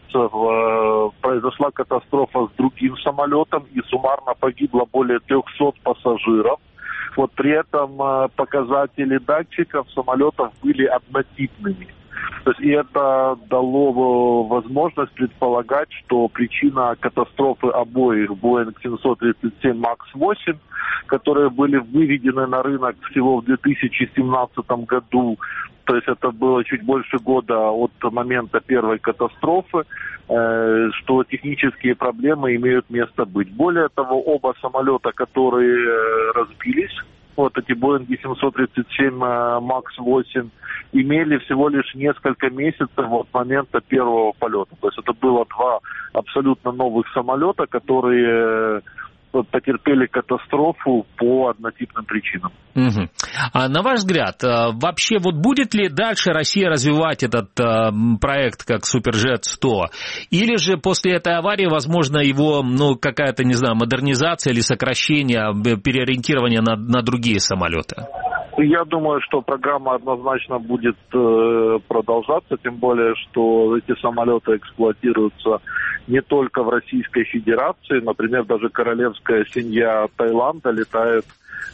э, произошла катастрофа с другим самолетом, и суммарно погибло более трехсот пассажиров. Вот при этом э, показатели датчиков самолетов были однотипными. То есть и это дало возможность предполагать, что причина катастрофы обоих Boeing семьсот тридцать семь макс восемь, которые были выведены на рынок всего в две тысячи семнадцатом году, то есть это было чуть больше года от момента первой катастрофы, э, что технические проблемы имеют место быть. Более того, оба самолета, которые э, разбились, вот эти Boeing семьсот тридцать семь макс восемь, имели всего лишь несколько месяцев от момента первого полета. То есть это было два абсолютно новых самолета, которые потерпели катастрофу по однотипным причинам.
Угу. А на ваш взгляд, вообще вот будет ли дальше Россия развивать этот э, проект как Суперджет сто? Или же после этой аварии, возможно, его, ну, какая-то, не знаю, модернизация или сокращение, переориентирование на, на другие самолеты?
Я думаю, что программа однозначно будет э, продолжаться, тем более, что эти самолеты эксплуатируются не только в Российской Федерации. Например, даже королевская семья Таиланда летает,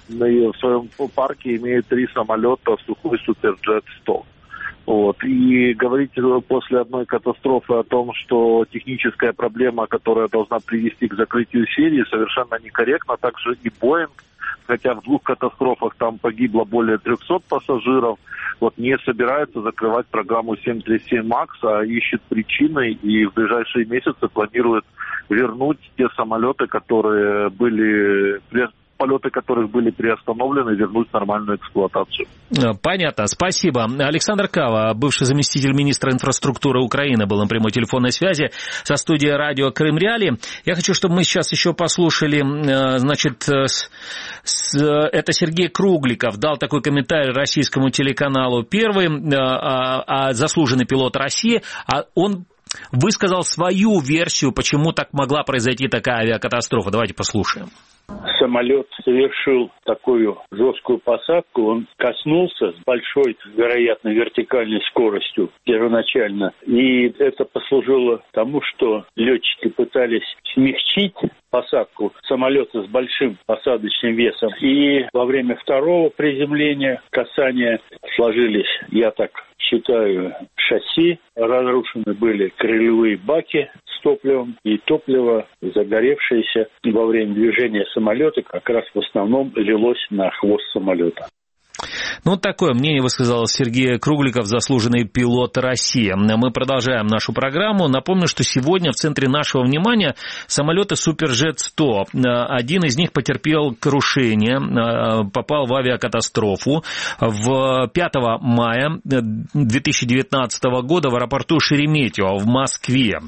в своем парке имеет три самолета Сухой Суперджет сто. Вот. И говорить после одной катастрофы о том, что техническая проблема, которая должна привести к закрытию серии, совершенно некорректно. Также и Boeing, хотя в двух катастрофах там погибло более трехсот пассажиров, вот, не собирается закрывать программу семь тридцать семь макс, а ищет причины и в ближайшие месяцы планирует вернуть те самолеты, которые были... полеты которых были приостановлены, вернуть в нормальную эксплуатацию.
Понятно, спасибо. Александр Кава, бывший заместитель министра инфраструктуры Украины, был на прямой телефонной связи со студией радио Крым Реалии. Я хочу, чтобы мы сейчас еще послушали, значит, с, с, это Сергей Кругликов дал такой комментарий российскому телеканалу «Первый», а, а, заслуженный пилот России, а он высказал свою версию, почему так могла произойти такая авиакатастрофа. Давайте послушаем.
Самолет совершил такую жесткую посадку, он коснулся с большой, вероятно, вертикальной скоростью первоначально. И это послужило тому, что летчики пытались смягчить посадку самолета с большим посадочным весом. И во время второго приземления, касания, сложились, я так считаю, шасси, разрушены были крыльевые баки с топливом, и топливо, загоревшееся во время движения самолета, как раз в основном лилось на хвост самолета.
Ну, вот такое мнение высказал Сергей Кругликов, заслуженный пилот России. Мы продолжаем нашу программу. Напомню, что сегодня в центре нашего внимания самолеты Суперджет сто. Один из них потерпел крушение, попал в авиакатастрофу в пятого мая две тысячи девятнадцатого года в аэропорту Шереметьево в Москве.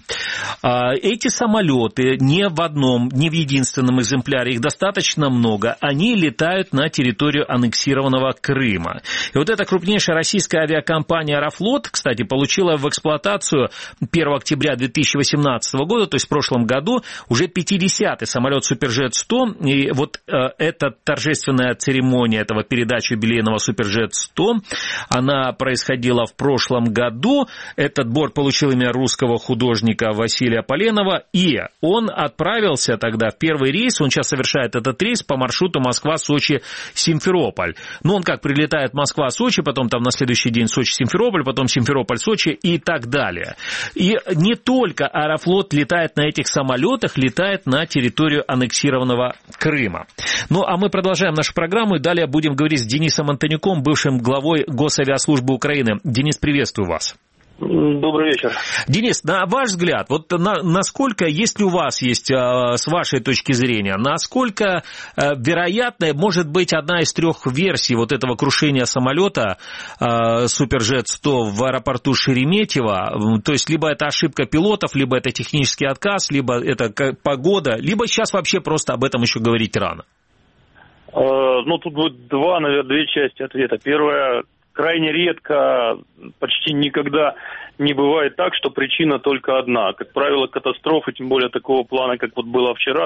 Эти самолеты не в одном, не в единственном экземпляре, их достаточно много. Они летают на территорию аннексированного Крыма. И вот эта крупнейшая российская авиакомпания «Аэрофлот», кстати, получила в эксплуатацию первого октября две тысячи восемнадцатого года, то есть в прошлом году, уже пятидесятый самолет Суперджет сто. И вот э, эта торжественная церемония этого передачи юбилейного Суперджет сто, она происходила в прошлом году. Этот борт получил имя русского художника Василия Василия Поленова, и он отправился тогда в первый рейс, он сейчас совершает этот рейс по маршруту Москва-Сочи-Симферополь. Ну, он как прилетает Москва-Сочи, потом там на следующий день Сочи-Симферополь, потом Симферополь-Сочи и так далее. И не только Аэрофлот летает на этих самолетах, летает на территорию аннексированного Крыма. Ну, а мы продолжаем нашу программу и далее будем говорить с Денисом Антонюком, бывшим главой Госавиаслужбы Украины. Денис, приветствую вас.
Добрый вечер.
Денис, на ваш взгляд, вот на, насколько, если у вас есть, э, с вашей точки зрения, насколько э, вероятной может быть одна из трех версий вот этого крушения самолета э, Суперджет сто в аэропорту Шереметьево, то есть либо это ошибка пилотов, либо это технический отказ, либо это погода, либо сейчас вообще просто об этом еще говорить рано?
Э, ну, тут будет два, наверное, две части ответа. Первая. Крайне редко, почти никогда не бывает так, что причина только одна. Как правило, катастрофы, тем более такого плана, как вот было вчера,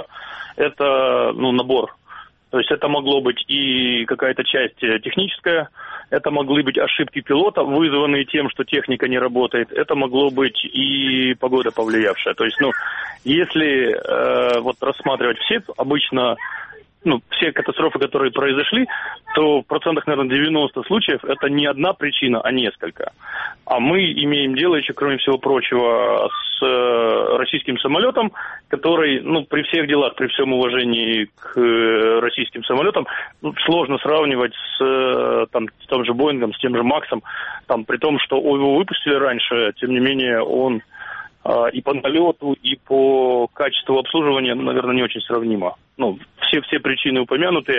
это ну, набор. То есть это могло быть и какая-то часть техническая, это могли быть ошибки пилота, вызванные тем, что техника не работает, это могло быть и погода повлиявшая. То есть, ну, если э, вот рассматривать все, обычно... ну, все катастрофы, которые произошли, то в процентах, наверное, девяносто случаев это не одна причина, а несколько. А мы имеем дело еще, кроме всего прочего, с э, российским самолетом, который, ну, при всех делах, при всем уважении к э, российским самолетам, ну, сложно сравнивать с, э, там, с тем же Боингом, с тем же Максом, там, при том, что его выпустили раньше, тем не менее, он и по налету, и по качеству обслуживания, наверное, не очень сравнимо. Ну, все, все причины упомянутые,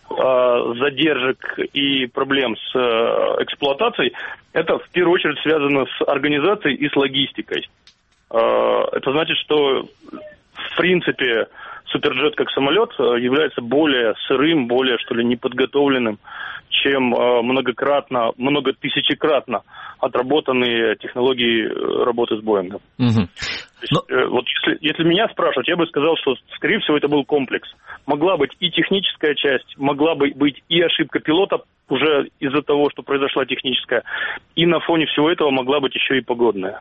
э, задержек и проблем с э, эксплуатацией, это в первую очередь связано с организацией и с логистикой. Э, это значит, что в принципе Суперджет как самолет является более сырым, более, что ли, неподготовленным, чем э, многократно, многотысячекратно отработанные технологии работы с Боингом. Угу. То есть, Но... э, вот если, если меня спрашивать, я бы сказал, что, скорее всего, это был комплекс. Могла быть и техническая часть, могла бы быть и ошибка пилота уже из-за того, что произошла техническая, и на фоне всего этого могла быть еще и погодная.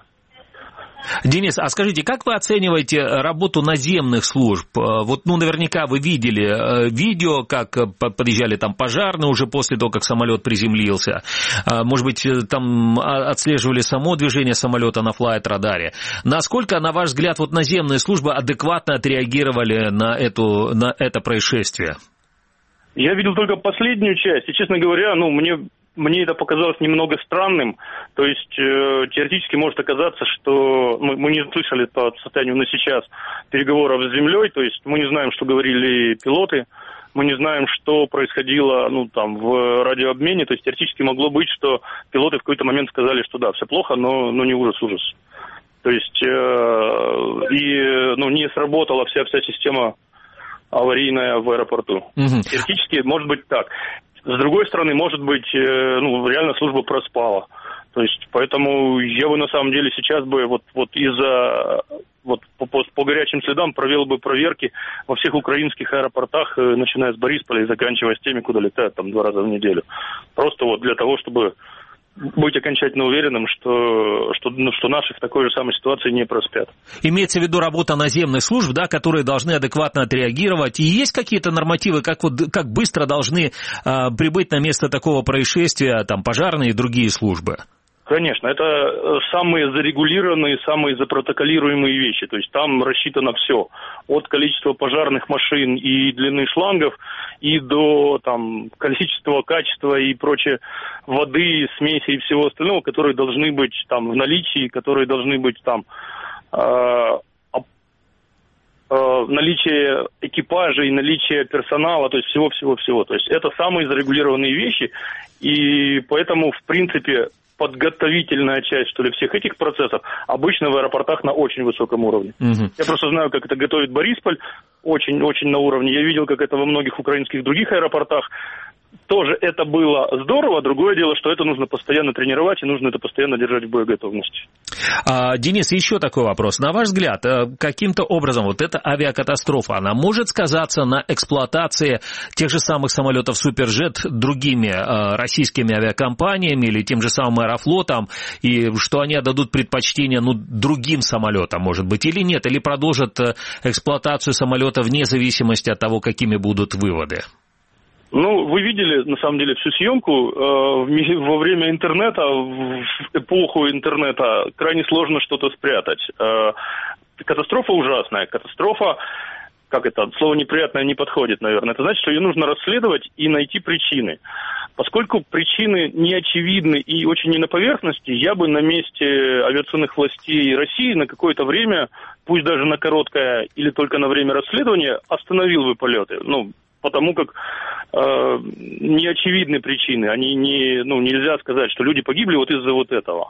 Денис, а скажите, как вы оцениваете работу наземных служб? Вот, ну, наверняка вы видели видео, как подъезжали там пожарные уже после того, как самолет приземлился. Может быть, там отслеживали само движение самолета на флайт-радаре. Насколько, на ваш взгляд, вот наземные службы адекватно отреагировали на, эту, на это происшествие?
Я видел только последнюю часть, и, честно говоря, ну, мне... Мне это показалось немного странным, то есть э, теоретически может оказаться, что мы, мы не слышали по состоянию на сейчас переговоров с землей, то есть мы не знаем, что говорили пилоты, мы не знаем, что происходило, ну, там, в радиообмене, то есть теоретически могло быть, что пилоты в какой-то момент сказали, что да, все плохо, но, но не ужас-ужас. То есть э, и ну, не сработала вся, вся система аварийная в аэропорту. Угу. Теоретически может быть так. С другой стороны, может быть, ну, реально служба проспала. То есть, поэтому я бы на самом деле сейчас бы вот, вот из-за вот по, по, по горячим следам провел бы проверки во всех украинских аэропортах, начиная с Борисполя и заканчивая с теми, куда летают там два раза в неделю. Просто вот для того, чтобы быть окончательно уверенным, что, что, ну, что наши в такой же самой ситуации не проспят.
Имеется в виду работа наземных служб, да, которые должны адекватно отреагировать. И есть какие-то нормативы, как, вот, как быстро должны а, прибыть на место такого происшествия там, пожарные и другие службы?
Конечно, это самые зарегулированные, самые запротоколируемые вещи. То есть там рассчитано все. От количества пожарных машин и длины шлангов, и до там, количества, качества и прочее воды, смеси и всего остального, которые должны быть там в наличии, которые должны быть там э, э, наличие экипажа и наличие персонала, то есть всего-всего-всего. То есть это самые зарегулированные вещи, и поэтому, в принципе, подготовительная часть, что ли, всех этих процессов обычно в аэропортах на очень высоком уровне. Угу. Я просто знаю, как это готовит Борисполь, очень-очень на уровне. Я видел, как это во многих украинских других аэропортах. тоже это было здорово. Другое дело, что это нужно постоянно тренировать и нужно это постоянно держать в боеготовности.
А, Денис, еще такой вопрос. На ваш взгляд, каким-то образом вот эта авиакатастрофа, она может сказаться на эксплуатации тех же самых самолетов Суперджет другими а, российскими авиакомпаниями или тем же самым Аэрофлотом, и что они отдадут предпочтение ну, другим самолетам, может быть, или нет, или продолжат эксплуатацию самолета вне зависимости от того, какими будут выводы?
Ну, вы видели, на самом деле, всю съемку. Во время интернета, в эпоху интернета, крайне сложно что-то спрятать. Катастрофа ужасная. Катастрофа, как это, слово неприятное не подходит, наверное. Это значит, что ее нужно расследовать и найти причины. Поскольку причины не очевидны и очень не на поверхности, я бы на месте авиационных властей России на какое-то время, пусть даже на короткое или только на время расследования, остановил бы полеты. Ну, потому как э, неочевидны причины. Они не, ну, нельзя сказать, что люди погибли вот из-за вот этого.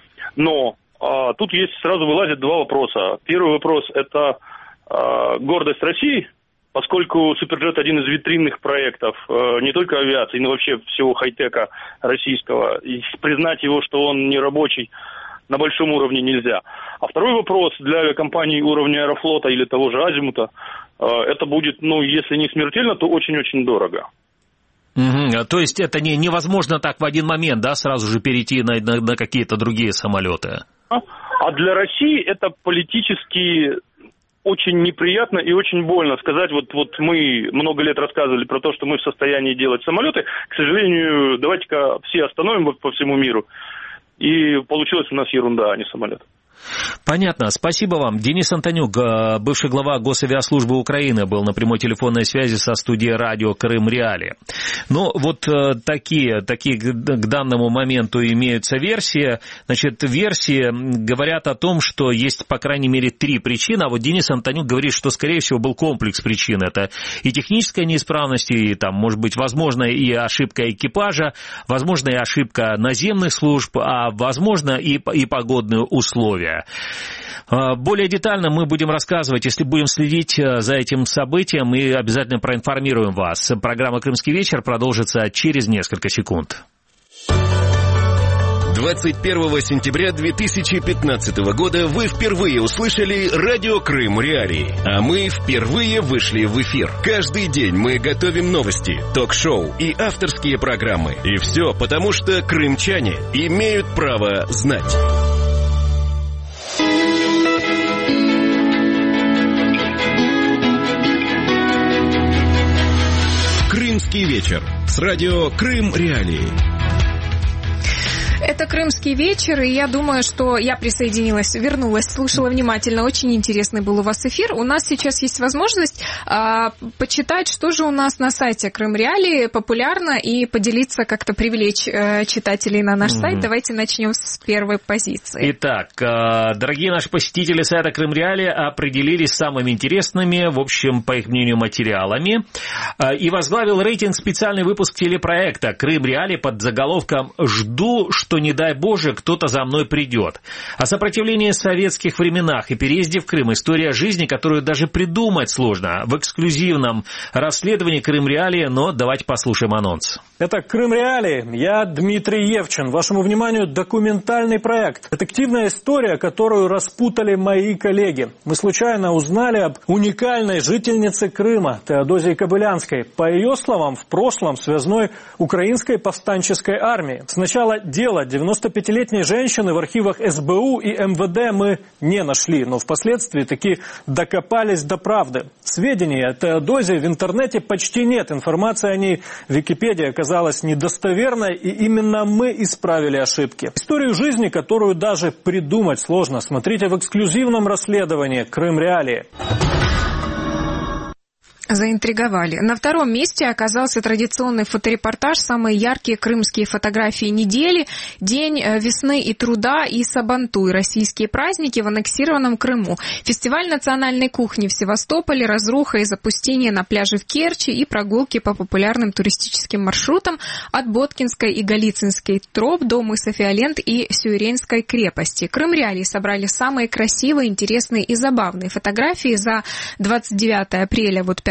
Но э, тут есть сразу вылазят два вопроса. Первый вопрос – это э, гордость России, поскольку Суперджет один из витринных проектов э, не только авиации, но вообще всего хай-тека российского. И признать его, что он не рабочий, на большом уровне нельзя. А второй вопрос для авиакомпаний уровня Аэрофлота или того же Азимута, э, это будет, ну, если не смертельно, то очень-очень дорого.
Угу. То есть это не, невозможно так в один момент, да, сразу же перейти на, на, на какие-то другие самолеты?
А, а для России это политически очень неприятно и очень больно сказать. Вот, вот мы много лет рассказывали про то, что мы в состоянии делать самолеты. К сожалению, давайте-ка все остановим по всему миру. И получилась у нас ерунда, а не самолет.
Понятно. Спасибо вам. Денис Антонюк, бывший глава Госавиаслужбы Украины, был на прямой телефонной связи со студией радио Крым Реалии. Ну, вот такие, такие к данному моменту имеются версии. Значит, версии говорят о том, что есть, по крайней мере, три причины, а вот Денис Антонюк говорит, что, скорее всего, был комплекс причин. Это и техническая неисправность, и, там, может быть, возможно, и ошибка экипажа, возможно, и ошибка наземных служб, а, возможно, и, и погодные условия. Более детально мы будем рассказывать, если будем следить за этим событием, и обязательно проинформируем вас. Программа «Крымский вечер» продолжится через несколько секунд.
двадцать первого сентября две тысячи пятнадцатого года вы впервые услышали радио Крым Реалии, а мы впервые вышли в эфир. Каждый день мы готовим новости, ток-шоу и авторские программы. И все потому, что крымчане имеют право знать. Крымский вечер с радио Крым Реалии.
Это «Крымский вечер», и я думаю, что я присоединилась, вернулась, слушала внимательно. Очень интересный был у вас эфир. У нас сейчас есть возможность а, почитать, что же у нас на сайте Крым Реалии популярно, и поделиться, как-то привлечь а, читателей на наш mm-hmm. сайт. Давайте начнем с первой позиции.
Итак, дорогие наши посетители сайта Крым Реалии определились самыми интересными, в общем, по их мнению, материалами. И возглавил рейтинг специальный выпуск телепроекта «Крым Реалии» под заголовком «Жду, что не дай Боже, кто-то за мной придет». О сопротивлении в советских временах и переезде в Крым. История жизни, которую даже придумать сложно. В эксклюзивном расследовании Крым Реалии, но давайте послушаем анонс.
Это Крым Реалии. Я Дмитрий Евчин. Вашему вниманию документальный проект. Детективная история, которую распутали мои коллеги. Мы случайно узнали об уникальной жительнице Крыма, Теодозии Кобылянской. По ее словам, в прошлом связной украинской повстанческой армии. Сначала дело девяностопятилетней женщины в архивах эс бэ у и эм вэ дэ мы не нашли, но впоследствии таки докопались до правды. Сведений о Теодозии в интернете почти нет. Информация о ней в Википедии оказалась недостоверной, и именно мы исправили ошибки. Историю жизни, которую даже придумать сложно, смотрите в эксклюзивном расследовании «Крым Реалии».
Заинтриговали. На втором месте оказался традиционный фоторепортаж «Самые яркие крымские фотографии недели. День весны и труда» и Сабантуй. Российские праздники в аннексированном Крыму. Фестиваль национальной кухни в Севастополе, разруха и запустение на пляже в Керчи и прогулки по популярным туристическим маршрутам от Боткинской и Голицынской троп до мыса Фиолент и Сюиренской крепости. Крым Реалии собрали самые красивые, интересные и забавные фотографии за двадцать девятое апреля, вот пятое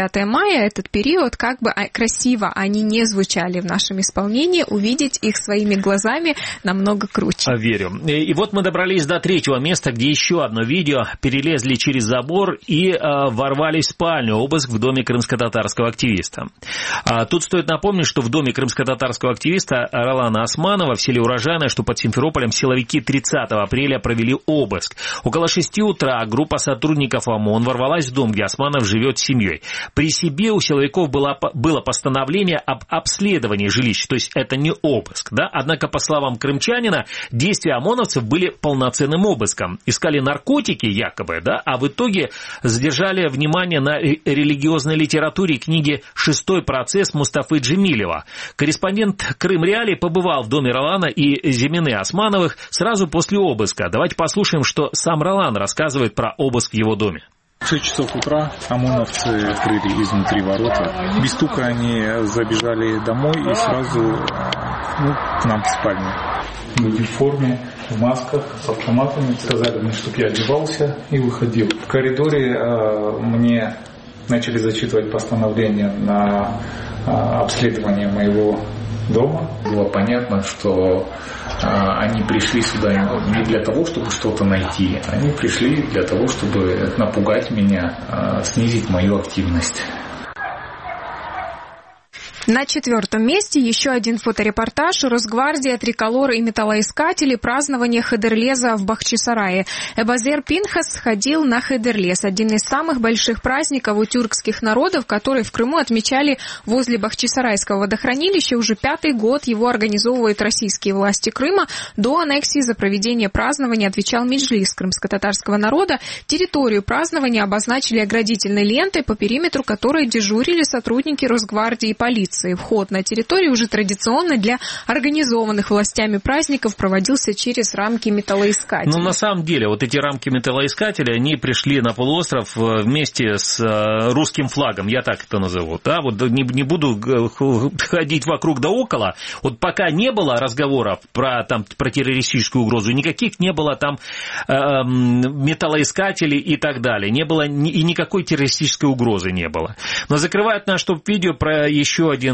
девятое мая, этот период, как бы красиво они не звучали в нашем исполнении, увидеть их своими глазами намного круче.
Верю. И вот мы добрались до третьего места, где еще одно видео. Перелезли через забор и э, ворвались в спальню. Обыск в доме крымско-татарского активиста. А, тут стоит напомнить, что в доме крымско-татарского активиста Ролана Османова в селе Урожайное, что под Симферополем, силовики тридцатого апреля провели обыск. Около шести утра группа сотрудников ОМОН ворвалась в дом, где Османов живет с семьей. При себе у силовиков было, было постановление об обследовании жилища, то есть это не обыск, да? Однако, по словам крымчанина, действия ОМОНовцев были полноценным обыском. Искали наркотики якобы, да, а в итоге задержали внимание на религиозной литературе книги «Шестой процесс» Мустафы Джемилева. Корреспондент Крым Реалий побывал в доме Ролана и Зимины Османовых сразу после обыска. Давайте послушаем, что сам Ролан рассказывает про обыск в его доме.
В шесть часов утра ОМОНовцы открыли изнутри ворота. Без стука они забежали домой и сразу ну, к нам в спальню. Люди в форме, в масках, с автоматами. Сказали мне, чтобы я одевался и выходил. В коридоре э, мне начали зачитывать постановление на э, обследование моего дома. Было понятно, что э, они пришли сюда не для того, чтобы что-то найти. Они пришли для того, чтобы напугать меня, э, снизить мою активность.
На четвертом месте еще один фоторепортаж. Росгвардия, триколор и металлоискатели. Празднование Хедерлеза в Бахчисарае. Эбазер Пинхас ходил на Хедерлез, один из самых больших праздников у тюркских народов, который в Крыму отмечали возле Бахчисарайского водохранилища. Уже пятый год его организовывают российские власти Крыма. До аннексии за проведение празднования отвечал Меджлис крымско-татарского народа. Территорию празднования обозначили оградительной лентой, по периметру которой дежурили сотрудники Росгвардии и полиции. Вход на территорию уже традиционно для организованных властями праздников проводился через рамки металлоискателей.
Ну, на самом деле, вот эти рамки металлоискателей, они пришли на полуостров вместе с русским флагом, я так это назову. Да? Вот не, не буду ходить вокруг да около. Вот пока не было разговоров про, там, про террористическую угрозу, никаких не было там э, металлоискателей и так далее. Не было, и никакой террористической угрозы не было. Но закрывает наш топ-видео про еще один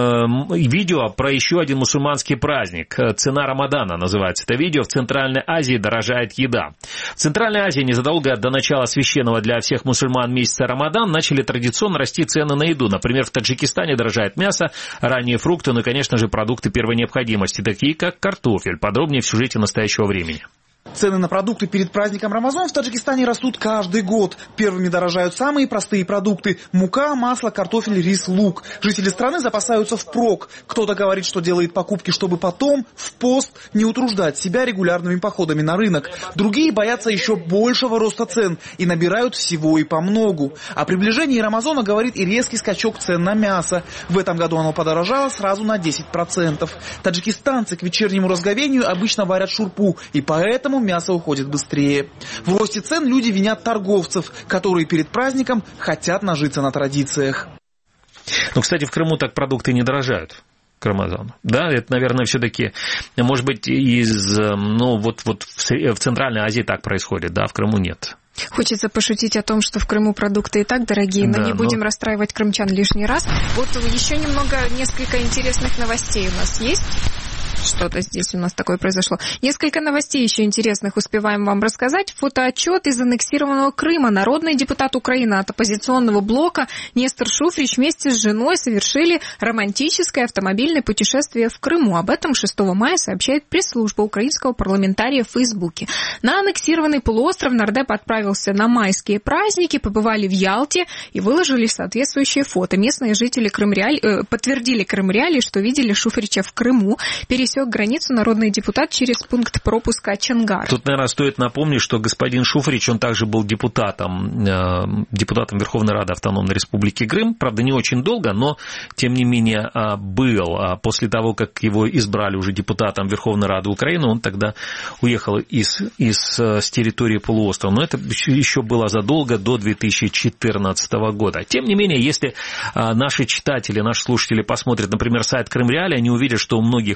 видео про еще один мусульманский праздник. Цена Рамадана называется это видео. В Центральной Азии дорожает еда. В Центральной Азии незадолго до начала священного для всех мусульман месяца Рамадан начали традиционно расти цены на еду. Например, в Таджикистане дорожает мясо, ранние фрукты, ну и, конечно же, продукты первой необходимости, такие как картофель. Подробнее в сюжете настоящего времени.
Цены на продукты перед праздником Рамазан в Таджикистане растут каждый год. Первыми дорожают самые простые продукты – мука, масло, картофель, рис, лук. Жители страны запасаются впрок. Кто-то говорит, что делает покупки, чтобы потом, в пост, не утруждать себя регулярными походами на рынок. Другие боятся еще большего роста цен и набирают всего и помногу. О приближении Рамазана говорит и резкий скачок цен на мясо. В этом году оно подорожало сразу на десять процентов. Таджикистанцы к вечернему разговению обычно варят шурпу, и поэтому мясо уходит быстрее. В росте цен люди винят торговцев, которые перед праздником хотят нажиться на традициях.
Ну, кстати, в Крыму так продукты не дорожают к Рамазану. Да, это, наверное, все-таки, может быть, из, ну, вот, вот в Центральной Азии так происходит, да, в Крыму нет.
Хочется пошутить о том, что в Крыму продукты и так дорогие, но да, не будем но... расстраивать крымчан лишний раз. Вот еще немного, несколько интересных новостей у нас есть. Что-то здесь у нас такое произошло. Несколько новостей еще интересных успеваем вам рассказать. Фотоотчет из аннексированного Крыма. Народный депутат Украины от оппозиционного блока Нестор Шуфрич вместе с женой совершили романтическое автомобильное путешествие в Крыму. Об этом шестого мая сообщает пресс-служба украинского парламентария в Фейсбуке. На аннексированный полуостров нардеп отправился на майские праздники, побывали в Ялте и выложили соответствующие фото. Местные жители Крым-Реаль, э, подтвердили Крым-Реалии, что видели Шуфрича в Крыму. Пересек границу народный депутат через пункт пропуска Чангар.
Тут, наверное, стоит напомнить, что господин Шуфрич, он также был депутатом, э, депутатом Верховной Рады Автономной Республики Крым. Правда, не очень долго, но, тем не менее, был. После того, как его избрали уже депутатом Верховной Рады Украины, он тогда уехал из, из, с территории полуострова. Но это еще было задолго, до две тысячи четырнадцатого года. Тем не менее, если наши читатели, наши слушатели посмотрят, например, сайт Крым Реалии, они увидят, что у многих депутатов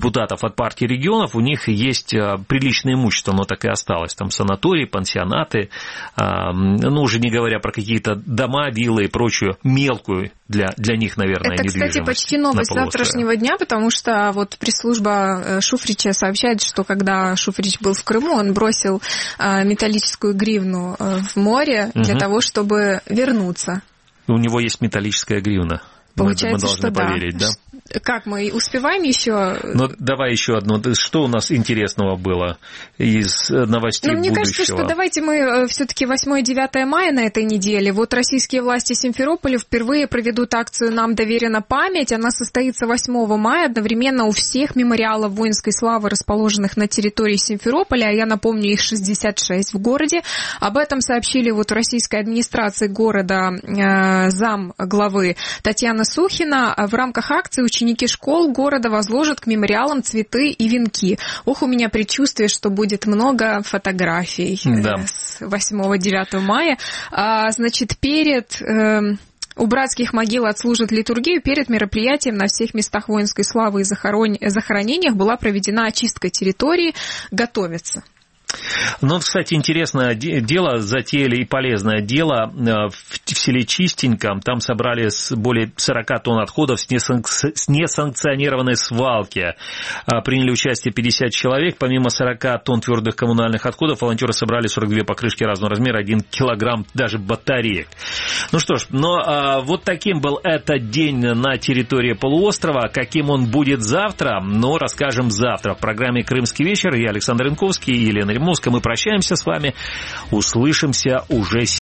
депутатов от партии регионов, у них есть приличное имущество, оно так и осталось. Там санатории, пансионаты, ну, уже не говоря про какие-то дома, виллы и прочую мелкую для, для них, наверное,
недвижимость. Это, кстати, почти новость завтрашнего дня, потому что вот пресс-служба Шуфрича сообщает, что когда Шуфрич был в Крыму, он бросил металлическую гривну в море для угу. того, чтобы вернуться.
У него есть металлическая гривна.
Получается,
мы, мы должны
что
поверить, да.
да? Как, мы успеваем еще?
Ну, давай еще одну. Что у нас интересного было из новостей
ну, мне
будущего?
Мне кажется, что давайте мы все-таки восьмое-девятое мая на этой неделе. Вот российские власти Симферополя впервые проведут акцию «Нам доверена память». Она состоится восьмого мая, одновременно у всех мемориалов воинской славы, расположенных на территории Симферополя. Я напомню, их шестьдесят шесть в городе. Об этом сообщили вот в российской администрации города э, зам главы Татьяна Сухина. В рамках акции ученики школ города возложат к мемориалам цветы и венки. Ох, у меня предчувствие, что будет много фотографий да. с восьмого-девятого мая. А, значит, перед... Э, у братских могил отслужат литургию. Перед мероприятием на всех местах воинской славы и захорон... захоронениях была проведена очистка территории. Готовится.
Ну, кстати, интересное дело, затеяли и полезное дело. В селе Чистенько там собрали более сорок тонн отходов с несанкционированной свалки. Приняли участие пятьдесят человек. Помимо сорок тонн твердых коммунальных отходов, волонтеры собрали сорок две покрышки разного размера, один килограмм даже батареек. Ну что ж, но вот таким был этот день на территории полуострова. Каким он будет завтра, но расскажем завтра. В программе «Крымский вечер» я, Александр Янковский и Елена Римовская. Мы прощаемся с вами. Услышимся уже сегодня.